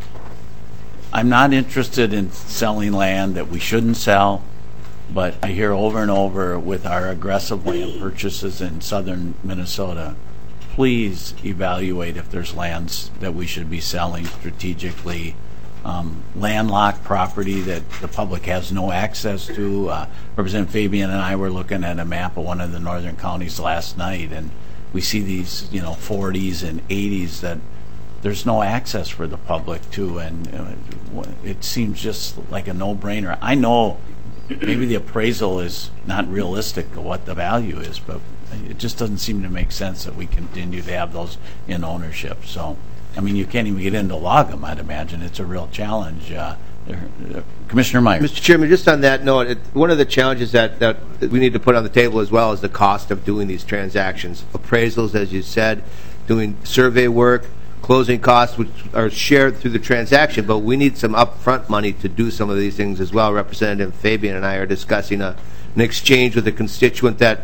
Speaker 1: I'm not interested in selling land that we shouldn't sell, but I hear over and over with our aggressive land purchases in southern Minnesota, please evaluate if there's lands that we should be selling strategically um, landlocked property that the public has no access to. Uh, Representative Fabian and I were looking at a map of one of the northern counties last night, and we see these, you know, forties and eighties that there's no access for the public to, and uh, it seems just like a no-brainer. I know maybe the appraisal is not realistic of what the value is, but it just doesn't seem to make sense that we continue to have those in ownership. So, I mean, you can't even get in to log them, I'd imagine. It's a real challenge. Uh, Commissioner Meyer.
Speaker 5: Mister Chairman, just on that note, it, one of the challenges that, that we need to put on the table as well is the cost of doing these transactions. Appraisals, as you said, doing survey work, closing costs, which are shared through the transaction, but we need some upfront money to do some of these things as well. Representative Fabian and I are discussing a, an exchange with a constituent that,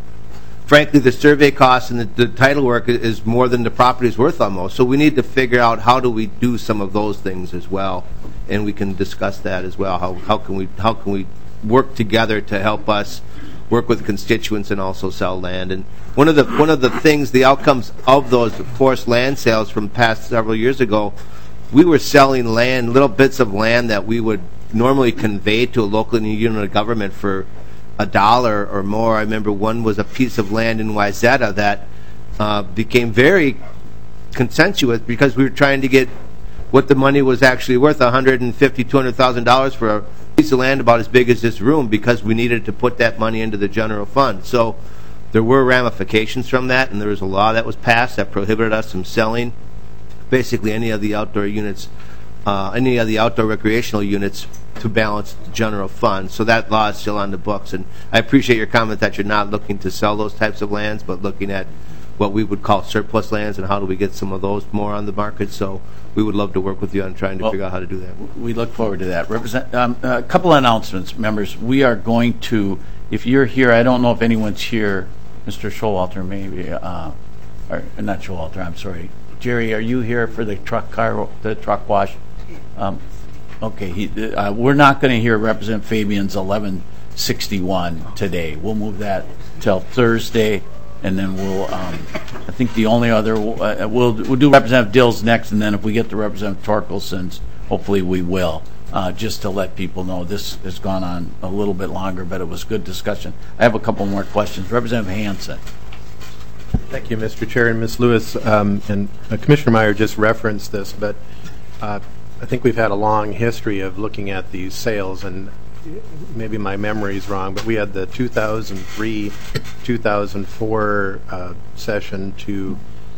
Speaker 5: frankly, the survey costs and the, the title work is more than the property is worth almost. So we need to figure out how do we do some of those things as well, and we can discuss that as well. How, how can we how can we work together to help us work with constituents and also sell land? And one of the one of the things, the outcomes of those forced land sales from past several years ago, we were selling land, little bits of land that we would normally convey to a local unit of government for a dollar or more. I remember one was a piece of land in Wayzata that uh, became very consensuous because we were trying to get what the money was actually worth, one hundred fifty thousand dollars, two hundred thousand dollars for a piece of land about as big as this room, because we needed to put that money into the general fund. So there were ramifications from that, and there was a law that was passed that prohibited us from selling basically any of the outdoor units, uh, any of the outdoor recreational units to balance the general fund. So that law is still on the books, and I appreciate your comment that you're not looking to sell those types of lands, but looking at what we would call surplus lands and how do we get some of those more on the market. So we would love to work with you on trying to
Speaker 1: Well,
Speaker 5: figure out how to do that.
Speaker 1: We look forward to that. Represent, um, a couple of announcements, members. We are going to, if you're here, I don't know if anyone's here, Mister Showalter maybe, uh, or not Showalter, I'm sorry. Jerry, are you here for the truck car, the truck wash? Um, okay, he, uh, we're not going to hear Representative Fabian's eleven sixty-one today. We'll move that till Thursday. And then we'll, um, I think the only other, uh, we'll we'll do Representative Dills next, and then if we get to Representative Torkelson's, hopefully we will, uh, just to let people know this has gone on a little bit longer, but it was good discussion. I have a couple more questions. Representative Hansen.
Speaker 10: Thank you, Mister Chair and Miz Lewis. Um, and uh, Commissioner Meyer just referenced this, but uh, I think we've had a long history of looking at these sales, and maybe my memory is wrong, but we had the two thousand three two thousand four uh, session to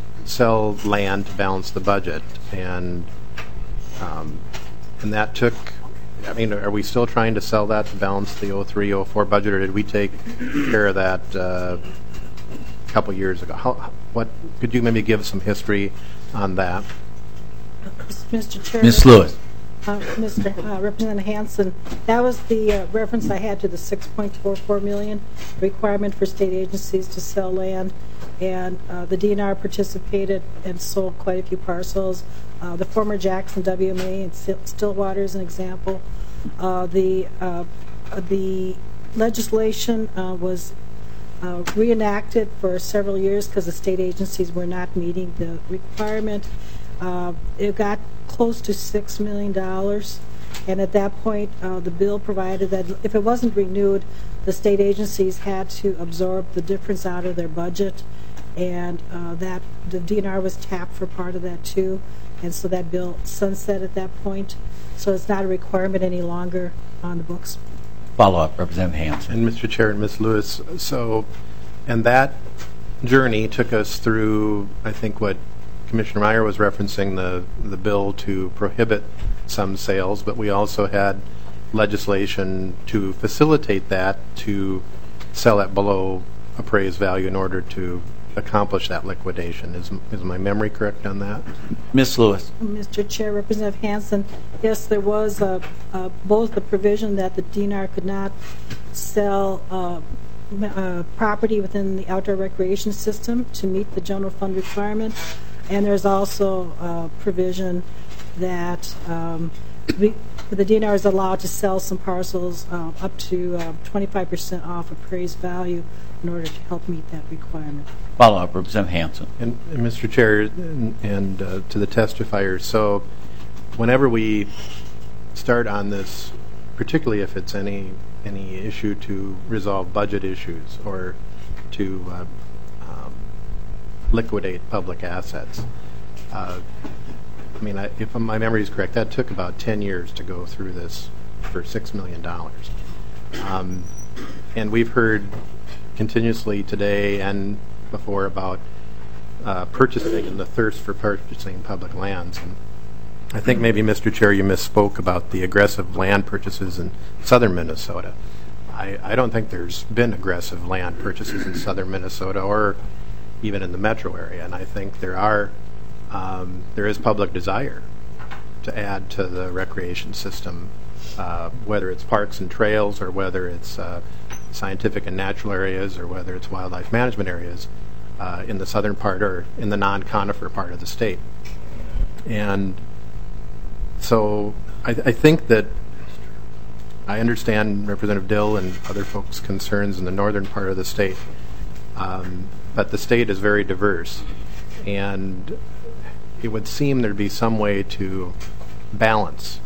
Speaker 10: sell land to balance the budget, and um, and that took, I mean, are we still trying to sell that to balance the oh three oh four budget, or did we take care of that uh, a couple years ago? How, what could you maybe give some history on that?
Speaker 11: Mister Chair.
Speaker 1: Miz Lewis.
Speaker 11: Uh, Mister Uh, Representative Hansen, that was the uh, reference I had to the six point four four million requirement for state agencies to sell land, and uh, the D N R participated and sold quite a few parcels. Uh, the former Jackson W M A and Stillwater is an example. Uh, the uh, the legislation uh, was uh, reenacted for several years because the state agencies were not meeting the requirement. Uh, it got close to six million dollars, and at that point uh, the bill provided that if it wasn't renewed, the state agencies had to absorb the difference out of their budget, and uh, that the D N R was tapped for part of that too, and so that bill sunset at that point, so it's not a requirement any longer on the books.
Speaker 1: Follow-up, Representative Hansen.
Speaker 10: And Mister Chair and Miz Lewis, so, and that journey took us through, I think, what Commissioner Meyer was referencing, the the bill to prohibit some sales, but we also had legislation to facilitate that, to sell at below appraised value in order to accomplish that liquidation. Is is my memory correct on that?
Speaker 1: Miz Lewis.
Speaker 11: Mister Chair, Representative Hansen, yes, there was uh, uh, both the provision that the D N R could not sell uh, uh, property within the outdoor recreation system to meet the general fund requirement, and there's also a provision that um, we, the D N R is allowed to sell some parcels uh, up to uh, twenty-five percent off appraised value in order to help meet that requirement.
Speaker 1: Follow-up, Representative Hansen.
Speaker 10: And, and Mister Chair, and, and uh, to the testifiers, so whenever we start on this, particularly if it's any any issue to resolve budget issues or to uh, um, liquidate public assets, uh, I mean, I, if my memory is correct, that took about ten years to go through this for six million dollars. Um, and we've heard continuously today and before about uh, purchasing and the thirst for purchasing public lands. And I think maybe, Mister Chair, you misspoke about the aggressive land purchases in southern Minnesota. I, I don't think there's been aggressive land purchases in southern Minnesota or even in the metro area. And I think there are um, there is public desire to add to the recreation system, uh, whether it's parks and trails or whether it's uh, scientific and natural areas or whether it's wildlife management areas uh, in the southern part or in the non-conifer part of the state. And so I, I think that I understand Representative Dill and other folks' concerns in the northern part of the state, um, but the state is very diverse, and it would seem there'd be some way to balance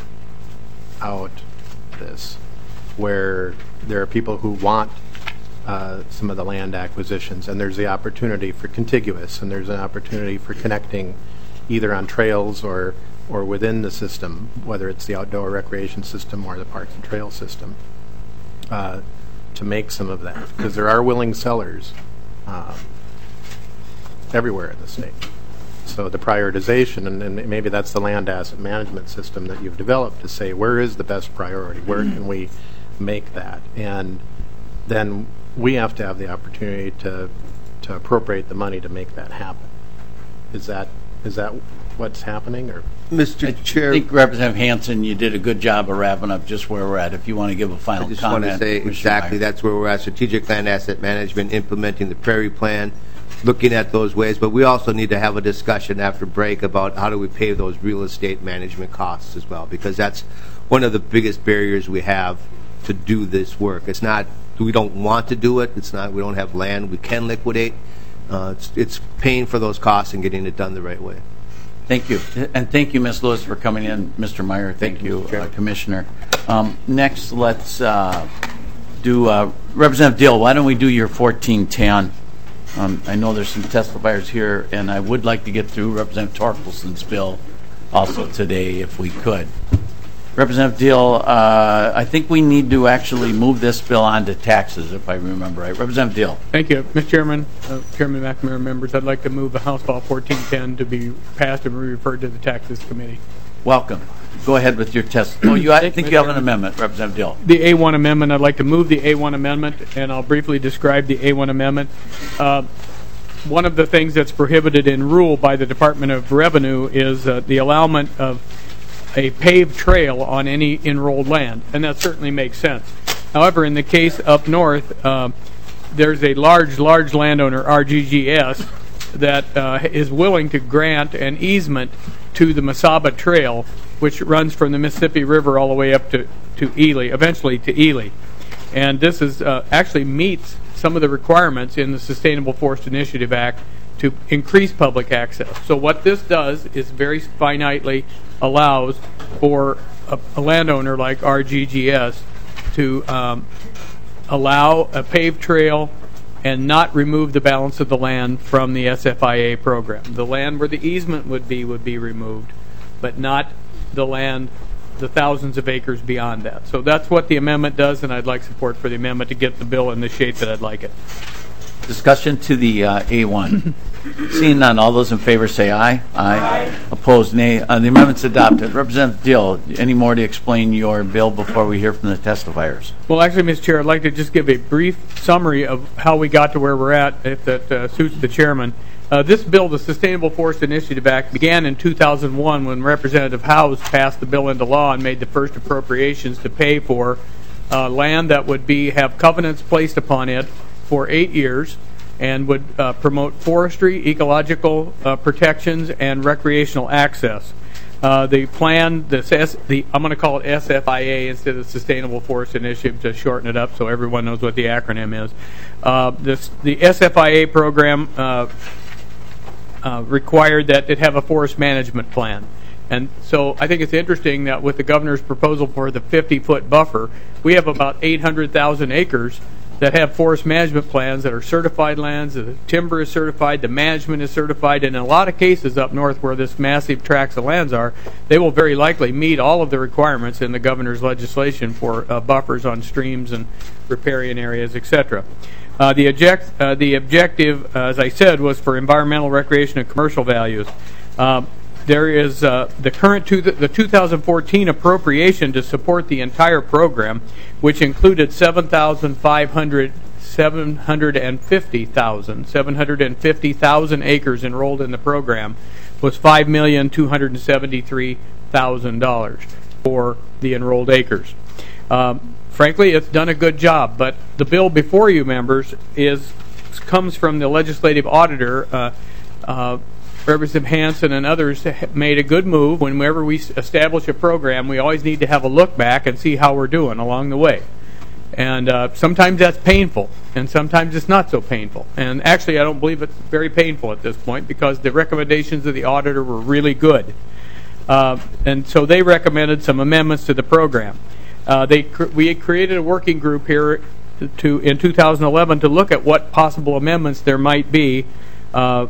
Speaker 10: out this, where there are people who want uh, some of the land acquisitions, and there's the opportunity for contiguous, and there's an opportunity for connecting either on trails or or within the system, whether it's the outdoor recreation system or the parks and trail system, uh, to make some of that, because there are willing sellers um, everywhere in the state. So the prioritization, and, and maybe that's the land asset management system that you've developed to say, where is the best priority? Where can we make that? And then we have to have the opportunity to to appropriate the money to make that happen. Is that is that what's happening? Or
Speaker 5: Mister Chair,
Speaker 1: I think Representative Hansen, you did a good job of wrapping up just where we're at. If you want to give a final
Speaker 5: I just
Speaker 1: comment.
Speaker 5: want to say exactly that's where we're at. Strategic land asset management, implementing the prairie plan, looking at those ways. But we also need to have a discussion after break about how do we pay those real estate management costs as well, because that's one of the biggest barriers we have to do this work. It's not we don't want to do it. It's not we don't have land we can liquidate. Uh, it's, it's paying for those costs and getting it done the right way.
Speaker 1: Thank you. And thank you, Miz Lewis, for coming in. Mister Meyer, thank, thank you, uh, Commissioner. Um, next, let's uh, do uh, Representative Dill. Why don't we do your fourteen ten? Um, I know there's some testifiers here, and I would like to get through Representative Torkelson's bill also today, if we could. Representative Dill, uh, I think we need to actually move this bill on to taxes, if I remember right. Representative Dill.
Speaker 6: Thank you, Mister Chairman, uh, Chairman McNamara, members. I'd like to move the House File fourteen ten to be passed and referred to the Taxes Committee.
Speaker 1: Welcome. Go ahead with your test. Oh, you, I think you have an amendment, Representative Dill.
Speaker 6: The A one amendment. I'd like to move the A one amendment, and I'll briefly describe the A one amendment. Uh, one of the things that's prohibited in rule by the Department of Revenue is uh, the allowance of a paved trail on any enrolled land, and that certainly makes sense. However, in the case up north, uh, there's a large, large landowner, R G G S, that uh, is willing to grant an easement to the Mesaba Trail, which runs from the Mississippi River all the way up to, to Ely, eventually to Ely. And this is uh, actually meets some of the requirements in the Sustainable Forest Initiative Act to increase public access. So what this does is very finitely allows for a, a landowner like R G G S to um, allow a paved trail and not remove the balance of the land from the S F I A program. The land where the easement would be would be removed, but not the land, the thousands of acres beyond that. So that's what the amendment does, and I'd like support for the amendment to get the bill in the shape that I'd like it.
Speaker 1: Discussion to the uh, A one. Seeing none, all those in favor say aye. Aye. Aye. Opposed, nay. Uh, the amendment's adopted. Representative Dill, any more to explain your bill before we hear from the testifiers?
Speaker 6: Well, actually, Mister Chair, I'd like to just give a brief summary of how we got to where we're at, if that uh, suits the chairman. Uh, this bill, the Sustainable Forest Initiative Act, began in two thousand one when Representative Howes passed the bill into law and made the first appropriations to pay for uh, land that would be have covenants placed upon it for eight years and would uh, promote forestry, ecological uh, protections, and recreational access. Uh, the plan, this S, the I'm going to call it S F I A instead of Sustainable Forest Initiative to shorten it up so everyone knows what the acronym is. Uh, this, the S F I A program uh, uh, required that it have a forest management plan. And so I think it's interesting that with the governor's proposal for the fifty-foot buffer, we have about eight hundred thousand acres that have forest management plans that are certified lands. The timber is certified, the management is certified, and in a lot of cases up north where this massive tracts of lands are, they will very likely meet all of the requirements in the governor's legislation for uh, buffers on streams and riparian areas, et cetera. Uh, the, object, uh, the objective, uh, as I said, was for environmental, recreation, and commercial values. Um, There is uh, the current two, the two thousand fourteen appropriation to support the entire program, which included seven thousand five hundred, seven hundred fifty thousand, seven hundred fifty thousand acres enrolled in the program, was five million two hundred seventy-three thousand dollars for the enrolled acres. Um, frankly, it's done a good job, but the bill before you, members, is comes from the legislative auditor. Uh, uh, Representative Hansen and others made a good move. Whenever we establish a program, we always need to have a look back and see how we're doing along the way. And uh, sometimes that's painful, and sometimes it's not so painful. And actually, I don't believe it's very painful at this point because the recommendations of the auditor were really good. Uh, and so they recommended some amendments to the program. Uh, they cr- we had created a working group here to, to in two thousand eleven to look at what possible amendments there might be uh,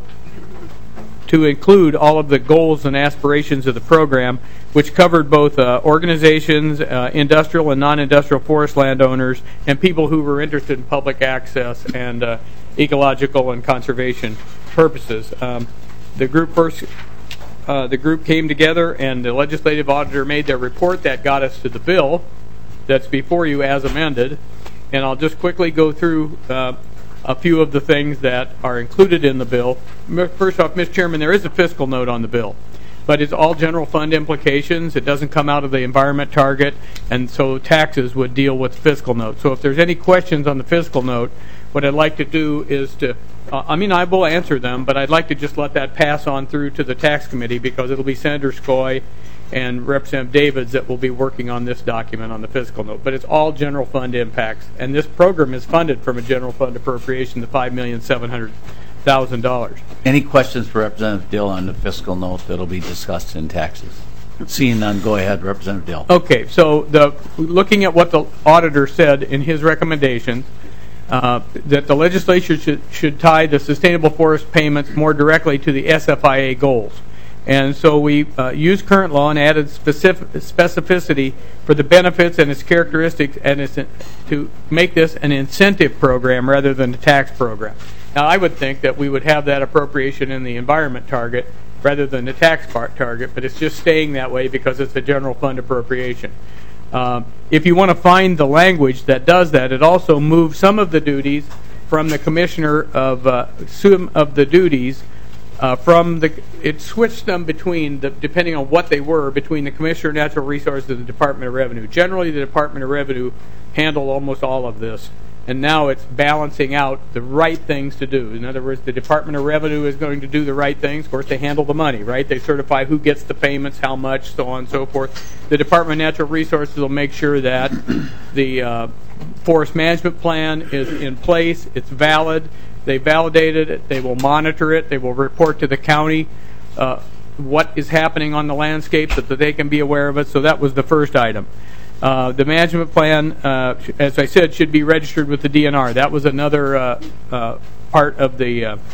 Speaker 6: to include all of the goals and aspirations of the program, which covered both uh, organizations, uh, industrial and non-industrial forest landowners, and people who were interested in public access and uh, ecological and conservation purposes. Um, the group first, uh, the group came together, and the legislative auditor made their report that got us to the bill that's before you as amended. And I'll just quickly go through Uh, a few of the things that are included in the bill. First off, Mister Chairman, there is a fiscal note on the bill, but it's all general fund implications. It doesn't come out of the environment target, and so taxes would deal with fiscal note. So if there's any questions on the fiscal note, what I'd like to do is to, uh, I mean, I will answer them, but I'd like to just let that pass on through to the tax committee because it'll be Senator Skoye and Representative Davids that will be working on this document on the fiscal note. But it's all general fund impacts. And this program is funded from a general fund appropriation, the five million seven hundred thousand dollars.
Speaker 1: Any questions for Representative Dill on the fiscal note that will be discussed in taxes? Seeing none, go ahead, Representative Dill.
Speaker 6: Okay, so the looking at what the auditor said in his recommendations, uh, that the legislature should, should tie the sustainable forest payments more directly to the S F I A goals. And so we uh, used current law and added specific specificity for the benefits and its characteristics, and it's to make this an incentive program rather than a tax program. Now, I would think that we would have that appropriation in the environment target rather than the tax part target, but it's just staying that way because it's a general fund appropriation. Uh, if you want to find the language that does that, it also moves some of the duties from the commissioner of uh, some of the duties. Uh, from the, it switched them between, the, depending on what they were, between the Commissioner of Natural Resources and the Department of Revenue. Generally, the Department of Revenue handled almost all of this, and now it's balancing out the right things to do. In other words, the Department of Revenue is going to do the right things. Of course, they handle the money, right? They certify who gets the payments, how much, so on and so forth. The Department of Natural Resources will make sure that the uh, forest management plan is in place, it's valid. They validated it. They will monitor it. They will report to the county uh, what is happening on the landscape so that they can be aware of it. So that was the first item. Uh, the management plan, uh, as I said, should be registered with the D N R. That was another uh, uh, part of the uh,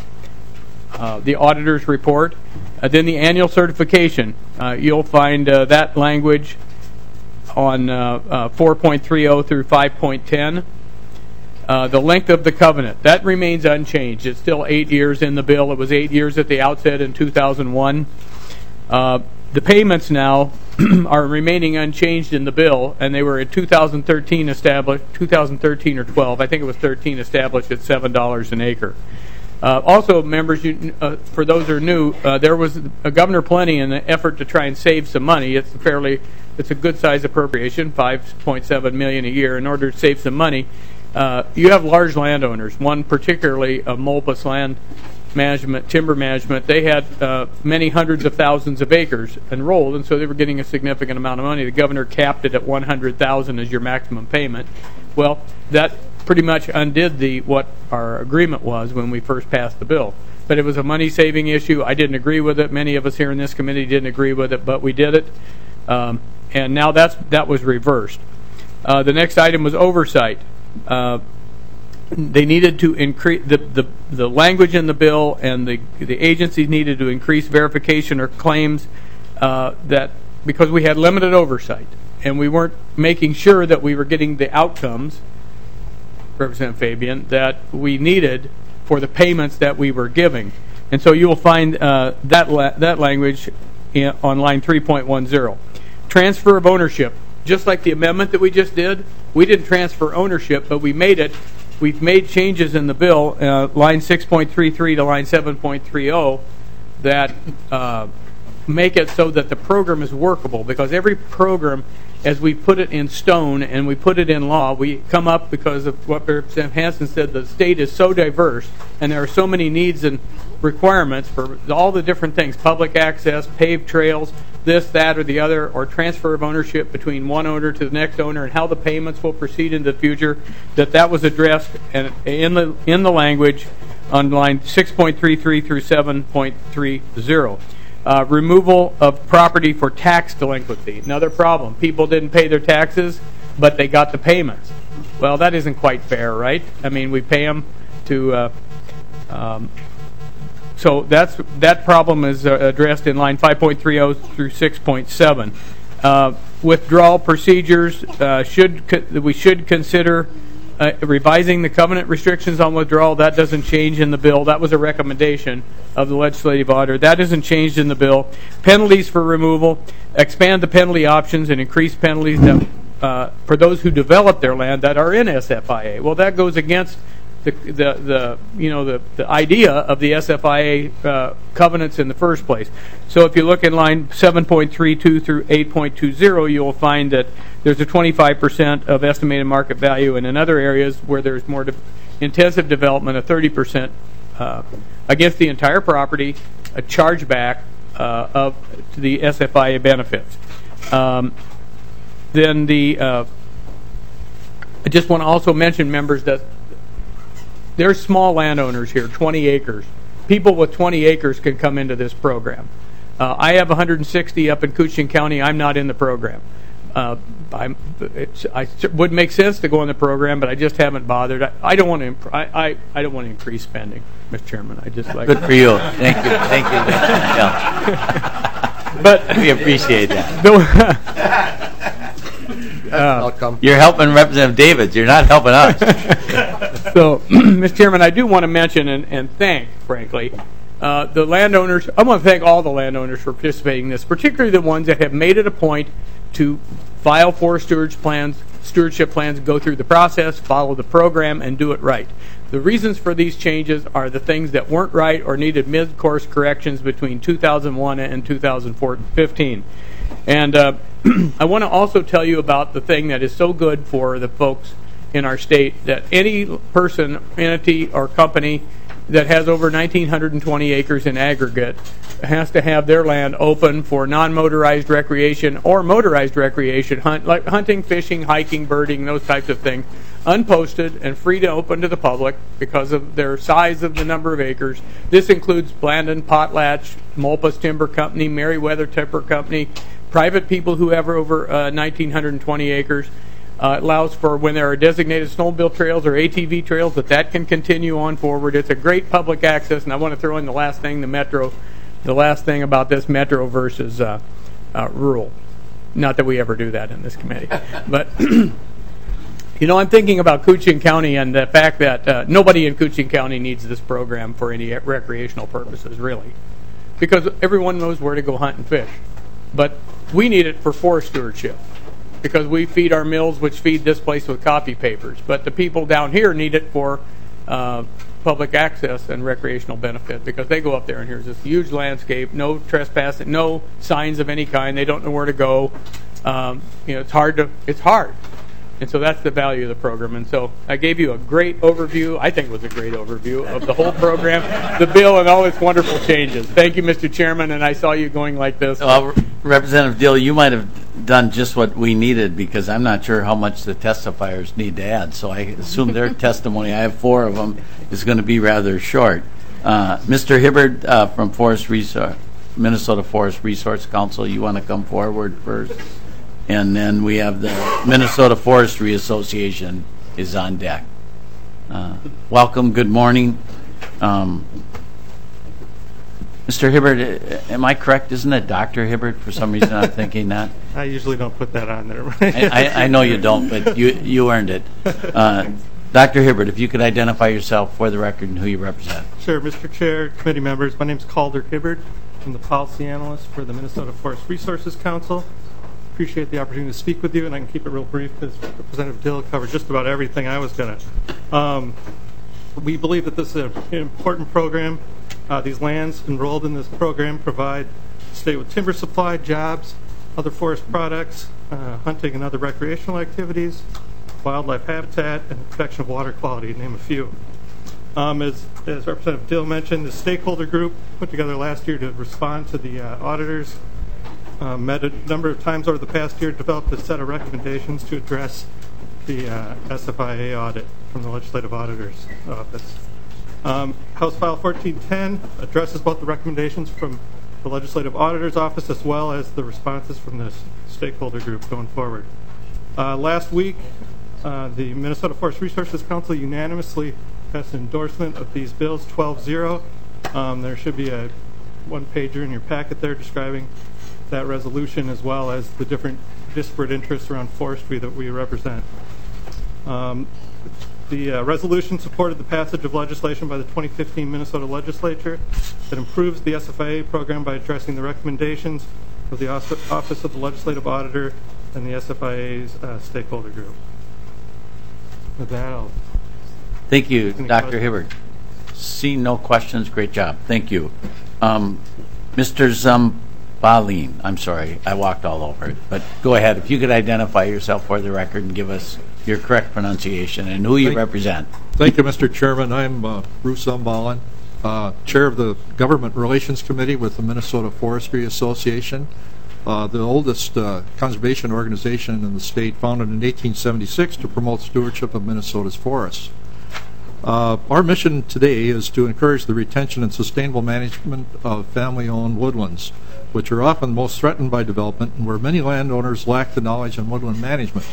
Speaker 6: uh, the auditor's report. Uh, then the annual certification. Uh, you'll find uh, that language on uh, uh, four point three oh through five point ten. Uh, the length of the covenant, that remains unchanged. It's still eight years in the bill. It was eight years at the outset in two thousand one. Uh, the payments now are remaining unchanged in the bill, and they were in two thousand thirteen established, two thousand thirteen or twelve, I think it was thirteen, established at seven dollars an acre. Uh, also, members, you, uh, for those who are new, uh, there was a Governor Plenty in an effort to try and save some money. It's a fairly, it's a good-sized appropriation, five point seven million dollars a year. In order to save some money, Uh, you have large landowners, one particularly of Molpus Land Management, Timber Management. They had uh, many hundreds of thousands of acres enrolled, and so they were getting a significant amount of money. The governor capped it at one hundred thousand dollars as your maximum payment. Well, that pretty much undid the what our agreement was when we first passed the bill. but it was a money-saving issue. I didn't agree with it. Many of us here in this committee didn't agree with it, but we did it. Um, and now that's that was reversed. Uh, the next item was oversight. Uh, they needed to increase the, the the language in the bill, and the the agencies needed to increase verification or claims uh, that because we had limited oversight and we weren't making sure that we were getting the outcomes, Representative Fabian, that we needed for the payments that we were giving. And so you will find uh, that la- that language in, on line three point ten. Transfer of ownership. Just like the amendment that we just did, we didn't transfer ownership, but we made it. We've made changes in the bill, uh, line six point three three to line seven point three zero, that uh, make it so that the program is workable. Because every program, as we put it in stone and we put it in law, we come up because of what Representative Hansen said, the state is so diverse and there are so many needs and requirements for all the different things, public access, paved trails, this, that, or the other, or transfer of ownership between one owner to the next owner, and how the payments will proceed into the future, that that was addressed and in the in the language on line six point three three through seven point three zero. Uh, removal of property for tax delinquency. Another problem. People didn't pay their taxes, but they got the payments. Well, that isn't quite fair, right? I mean, we pay them to... Uh, um, so that's that problem is uh, addressed in line five point three zero through six point seven. Uh, withdrawal procedures, uh, should co- we should consider Uh, revising the covenant restrictions on withdrawal. That doesn't change in the bill. That was a recommendation of the legislative auditor. That isn't changed in the bill. Penalties for removal, expand the penalty options and increase penalties that, uh, for those who develop their land that are in S F I A. Well, that goes against the the, the you know the, the idea of the S F I A uh, covenants in the first place. So if you look in line seven point three two through eight point two zero, you'll find that there's a twenty-five percent of estimated market value, and in other areas where there's more de- intensive development, a thirty percent uh, against the entire property, a chargeback uh, of the S F I A benefits. Um, then the uh, I just want to also mention, members, that there's small landowners here, twenty acres. People with twenty acres can come into this program. Uh, I have one hundred sixty up in Coochian County. I'm not in the program. Uh, I'm, it's, I, it would make sense to go in the program, but I just haven't bothered. I, I don't want to. Imp- I, I, I don't want to increase spending, Mister Chairman. I just like.
Speaker 1: Good for you. Thank you. Thank you. Yeah.
Speaker 6: But
Speaker 1: we appreciate that.
Speaker 6: uh,
Speaker 1: You're helping Representative Davids. You're not helping us.
Speaker 6: So, Mister Chairman, I do want to mention and, and thank, frankly, uh, the landowners. I want to thank all the landowners for participating in this, particularly the ones that have made it a point to file forest stewardship plans, stewardship plans, go through the process, follow the program, and do it right. The reasons for these changes are the things that weren't right or needed mid-course corrections between two thousand one and two thousand fifteen. And uh, I want to also tell you about the thing that is so good for the folks in our state, that any person, entity, or company that has over one thousand nine hundred twenty acres in aggregate has to have their land open for non-motorized recreation or motorized recreation, hunt, like hunting, fishing, hiking, birding, those types of things, unposted and free to open to the public because of their size of the number of acres. This includes Blandon, Potlatch, Mulpus Timber Company, Merriweather Timber Company, private people who have over uh, one thousand nine hundred twenty acres. Uh, it allows for when there are designated snowmobile trails or A T V trails that that can continue on forward. It's a great public access, and I want to throw in the last thing, the metro, the last thing about this metro versus uh, uh, rural. Not that we ever do that in this committee, but you know, I'm thinking about Coochian County and the fact that uh, nobody in Coochian County needs this program for any recreational purposes, really, because everyone knows where to go hunt and fish. But we need it for forest stewardship, because we feed our mills, which feed this place with copy papers. But the people down here need it for uh, public access and recreational benefit, because they go up there and here's this huge landscape, no trespassing, no signs of any kind. They don't know where to go. Um, you know, it's hard to. It's hard. And so that's the value of the program. And so I gave you a great overview. I think it was a great overview of the whole program, the bill, and all its wonderful changes. Thank you, Mister Chairman. And I saw you going like this.
Speaker 1: Well, Representative Dill, you might have done just what we needed, because I'm not sure how much the testifiers need to add. So I assume their testimony, I have four of them, is going to be rather short. Uh, Mister Hibbard uh, from Forest Resource, Minnesota Forest Resource Council, you want to come forward first? And then we have the Minnesota Forestry Association is on deck. Uh, welcome, good morning. Um, Mister Hibbard, am I correct? Isn't it Doctor Hibbard? For some reason I'm thinking that.
Speaker 12: I usually don't put that on there.
Speaker 1: I, I, I know you don't, but you you earned it. Uh, Doctor Hibbard, if you could identify yourself for the record and who you represent.
Speaker 12: Sure, Mister Chair, committee members, my name is Calder Hibbard. I'm the policy analyst for the Minnesota Forest Resources Council. Appreciate the opportunity to speak with you, and I can keep it real brief because Representative Dill covered just about everything I was going to. Um, we believe that this is an important program. Uh, these lands enrolled in this program provide the state with timber supply, jobs, other forest products, uh, hunting and other recreational activities, wildlife habitat, and protection of water quality, to name a few. Um, as, as Representative Dill mentioned, the stakeholder group put together last year to respond to the uh, auditors uh, met a number of times over the past year, developed a set of recommendations to address the uh, S F I A audit from the Legislative Auditor's Office. Um, House File fourteen ten addresses both the recommendations from the Legislative Auditor's Office as well as the responses from the stakeholder group going forward. Uh, last week, uh, the Minnesota Forest Resources Council unanimously passed an endorsement of these bills twelve zero. Um, there should be a one-pager in your packet there describing that resolution as well as the different disparate interests around forestry that we represent. Um, The uh, resolution supported the passage of legislation by the twenty fifteen Minnesota Legislature that improves the S F I A program by addressing the recommendations of the Office of the Legislative Auditor and the S F I A's uh, stakeholder group. With that, I'll...
Speaker 1: Thank you,
Speaker 12: Any
Speaker 1: Doctor
Speaker 12: questions?
Speaker 1: Hibbard. See no questions. Great job. Thank you. Um, Mister Zambalin, I'm sorry, I walked all over it, but go ahead. If you could identify yourself for the record and give us your correct pronunciation and who you
Speaker 13: Thank,
Speaker 1: represent.
Speaker 13: Thank you, Mister Chairman. I'm uh, Bruce Zambalin, uh, Chair of the Government Relations Committee with the Minnesota Forestry Association, uh, the oldest uh, conservation organization in the state, founded in eighteen seventy-six to promote stewardship of Minnesota's forests. Uh, our mission today is to encourage the retention and sustainable management of family-owned woodlands, which are often most threatened by development and where many landowners lack the knowledge on woodland management.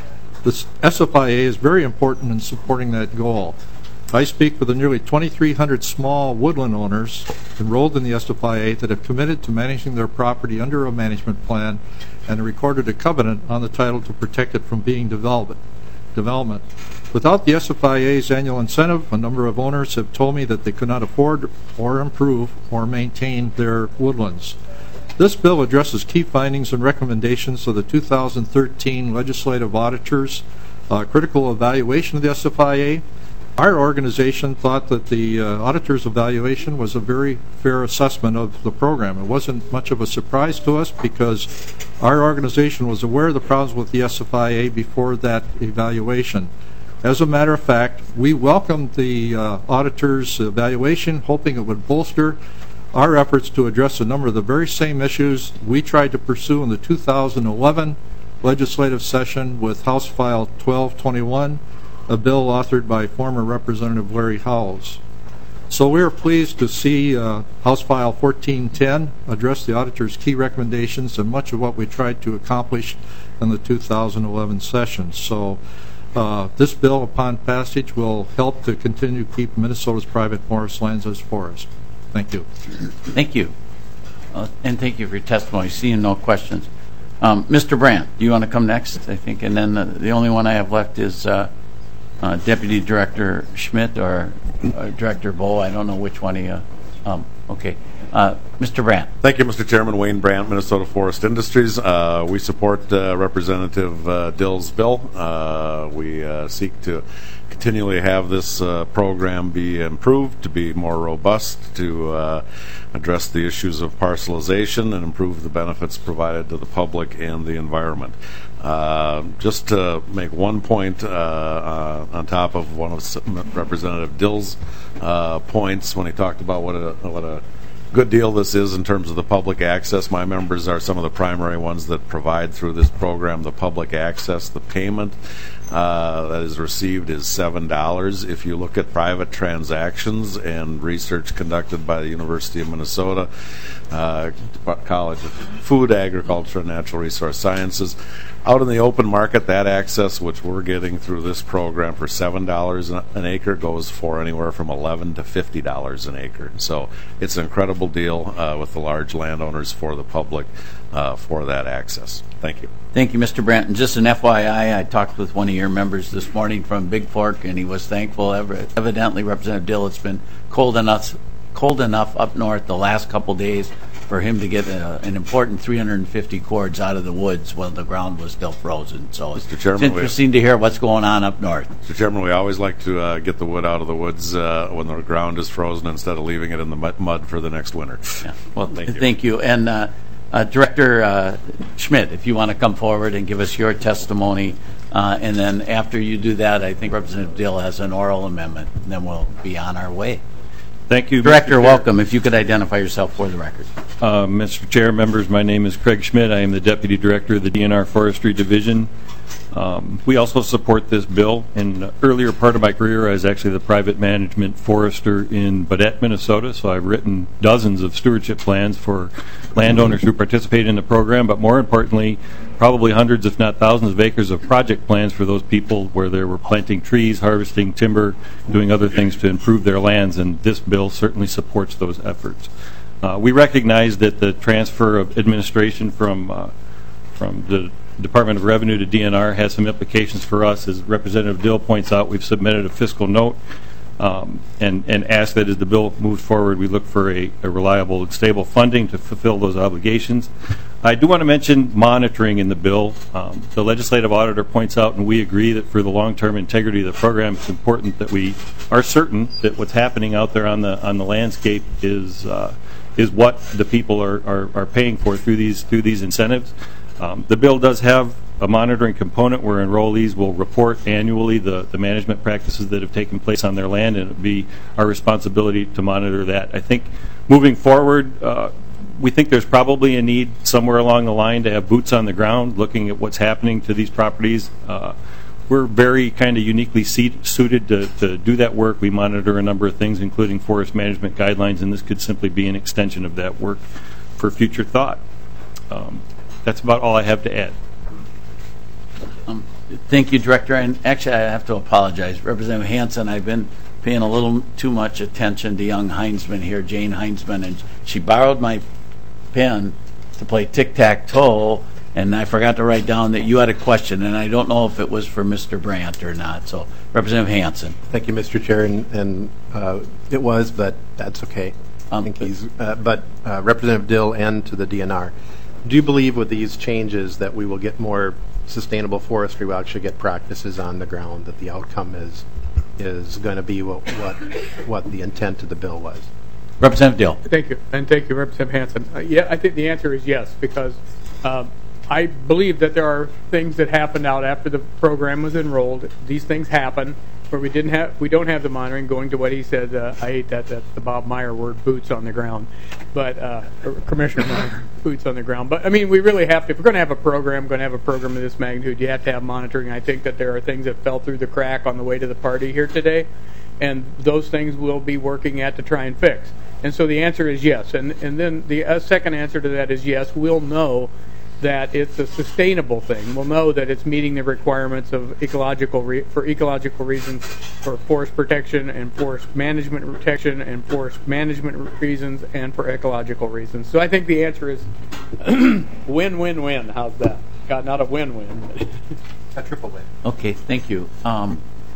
Speaker 13: The S F I A is very important in supporting that goal. I speak for the nearly twenty-three hundred small woodland owners enrolled in the S F I A that have committed to managing their property under a management plan and recorded a covenant on the title to protect it from being developed. development. Without the S F I A's annual incentive, a number of owners have told me that they could not afford or improve or maintain their woodlands. This bill addresses key findings and recommendations of the two thousand thirteen Legislative Auditor's uh, critical evaluation of the S F I A. Our organization thought that the uh, auditor's evaluation was a very fair assessment of the program. It wasn't much of a surprise to us because our organization was aware of the problems with the S F I A before that evaluation. As a matter of fact, we welcomed the uh, auditor's evaluation, hoping it would bolster our efforts to address a number of the very same issues we tried to pursue in the two thousand eleven legislative session with House File twelve twenty-one, a bill authored by former Representative Larry Howells. So we are pleased to see uh, House File fourteen ten address the auditor's key recommendations and much of what we tried to accomplish in the two thousand eleven session. So uh, this bill, upon passage, will help to continue to keep Minnesota's private forest lands as forest. Thank you.
Speaker 1: Thank you. Uh, and thank you for your testimony. Seeing no questions. Um, Mister Brandt, do you want to come next, I think? And then the, the only one I have left is uh, uh, Deputy Director Schmidt or uh, Director Bowe. I don't know which one he... Uh, um, okay. Uh, Mister Brandt.
Speaker 14: Thank you, Mister Chairman. Wayne Brandt, Minnesota Forest Industries. Uh, we support uh, Representative uh, Dill's bill. Uh, we uh, seek to continually have this uh, program be improved, to be more robust, to uh, address the issues of parcelization and improve the benefits provided to the public and the environment. Uh, just to make one point uh, uh, on top of one of Representative Dill's uh, points when he talked about what a, what a good deal this is in terms of the public access. My members are some of the primary ones that provide through this program the public access, the payment, uh, that is received is seven dollars. If you look at private transactions and research conducted by the University of Minnesota uh, College of Food, Agriculture, and Natural Resource Sciences, out in the open market, that access which we're getting through this program for seven dollars an acre goes for anywhere from eleven to fifty dollars an acre. So it's an incredible deal uh, with the large landowners for the public uh, for that access. Thank you.
Speaker 1: Thank you, Mister Brandt. And just an F Y I, I talked with one of your members this morning from Big Fork, and he was thankful. Evidently, Representative Dill, it's been cold enough, cold enough up north the last couple days for him to get a, an important three hundred fifty cords out of the woods while the ground was still frozen. So
Speaker 14: Mister Chairman,
Speaker 1: it's interesting to hear what's going on up north.
Speaker 14: Mister Chairman, we always like to uh, get the wood out of the woods uh, when the ground is frozen instead of leaving it in the mud, mud for the next winter.
Speaker 1: Yeah. Well,
Speaker 14: thank you.
Speaker 1: Thank you. And uh, uh, Director uh, Schmidt, if you want to come forward and give us your testimony, uh, and then after you do that, I think Representative Dill has an oral amendment, and then we'll be on our way.
Speaker 15: Thank you,
Speaker 1: Director. Welcome. If you could identify yourself for the record.
Speaker 15: Uh, Mister Chair, members, my name is Craig Schmidt. I am the Deputy Director of the D N R Forestry Division. Um, we also support this bill. In the earlier part of my career, I was actually the private management forester in Baudette, Minnesota, so I've written dozens of stewardship plans for landowners who participate in the program, but more importantly, probably hundreds, if not thousands, of acres of project plans for those people where they were planting trees, harvesting timber, doing other things to improve their lands, and this bill certainly supports those efforts. Uh, we recognize that the transfer of administration from uh, from the Department of Revenue to D N R has some implications for us. As Representative Dill points out, we've submitted a fiscal note um, and, and asked that as the bill moves forward, we look for a, a reliable and stable funding to fulfill those obligations. I do want to mention monitoring in the bill. Um, the legislative auditor points out, and we agree, that for the long-term integrity of the program, it's important that we are certain that what's happening out there on the on the landscape is uh, is what the people are, are, are paying for through these through these incentives. Um, the bill does have a monitoring component where enrollees will report annually the, the management practices that have taken place on their land, and it will be our responsibility to monitor that. I think moving forward, uh, we think there's probably a need somewhere along the line to have boots on the ground looking at what's happening to these properties. Uh, we're very kind of uniquely seat, suited to, to do that work. We monitor a number of things, including forest management guidelines, and this could simply be an extension of that work for future thought. Um, That's about all I have to add.
Speaker 1: Um, thank you, Director. And actually, I have to apologize. Representative Hansen, I've been paying a little too much attention to young Heinzman here, Jane Heinzman, and she borrowed my pen to play tic-tac-toe, and I forgot to write down that you had a question, and I don't know if it was for Mister Brandt or not. So, Representative Hansen.
Speaker 10: Thank you, Mister Chair, and, and uh, it was, but that's okay.
Speaker 1: Um,
Speaker 10: I think he's, uh, but uh, Representative Dill and to the D N R. Do you believe with these changes that we will get more sustainable forestry, we'll actually get practices on the ground, that the outcome is is going to be what, what what the intent of the bill was?
Speaker 1: Representative Dill.
Speaker 6: Thank you, and thank you, Representative Hansen. Uh, yeah, I think the answer is yes, because uh, I believe that there are things that happened out after the program was enrolled. These things happen where we didn't have, we don't have the monitoring. Going to what he said, uh, I hate that that's the Bob Meyer word, boots on the ground, but uh, Commissioner Meyer, boots on the ground. But I mean, we really have to. If we're going to have a program, going to have a program of this magnitude, you have to have monitoring. I think that there are things that fell through the crack on the way to the party here today, and those things we'll be working at to try and fix. And so the answer is yes. And and then the uh, second answer to that is yes. We'll know that it's a sustainable thing. We'll know that it's meeting the requirements of ecological re for ecological reasons, for forest protection and forest management protection and forest management reasons, and for ecological reasons. So I think the answer is win-win-win. How's that? God, not a win-win.
Speaker 10: A triple win.
Speaker 1: Okay, thank you. Um,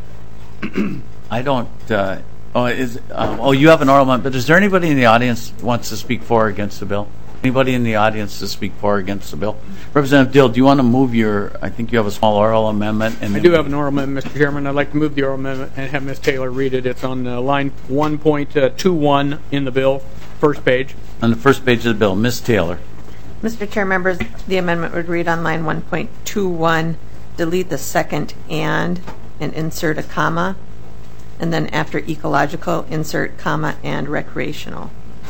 Speaker 1: I don't. Uh, oh, is uh, oh, you have an oral amendment. But is there anybody in the audience who wants to speak for or against the bill? Anybody in the audience to speak for or against the bill? Representative Dill, do you want to move your, I think you have a small oral amendment. And
Speaker 6: I do have an oral amendment, Mister Chairman. I'd like to move the oral amendment and have Miz Taylor read it. It's on uh, line one point two one in the bill, first page.
Speaker 1: On the first page of the bill, Miz Taylor.
Speaker 16: Mister Chair, members, the amendment would read on line one point two one, delete the second and and insert a comma, and then after ecological, insert comma and recreational.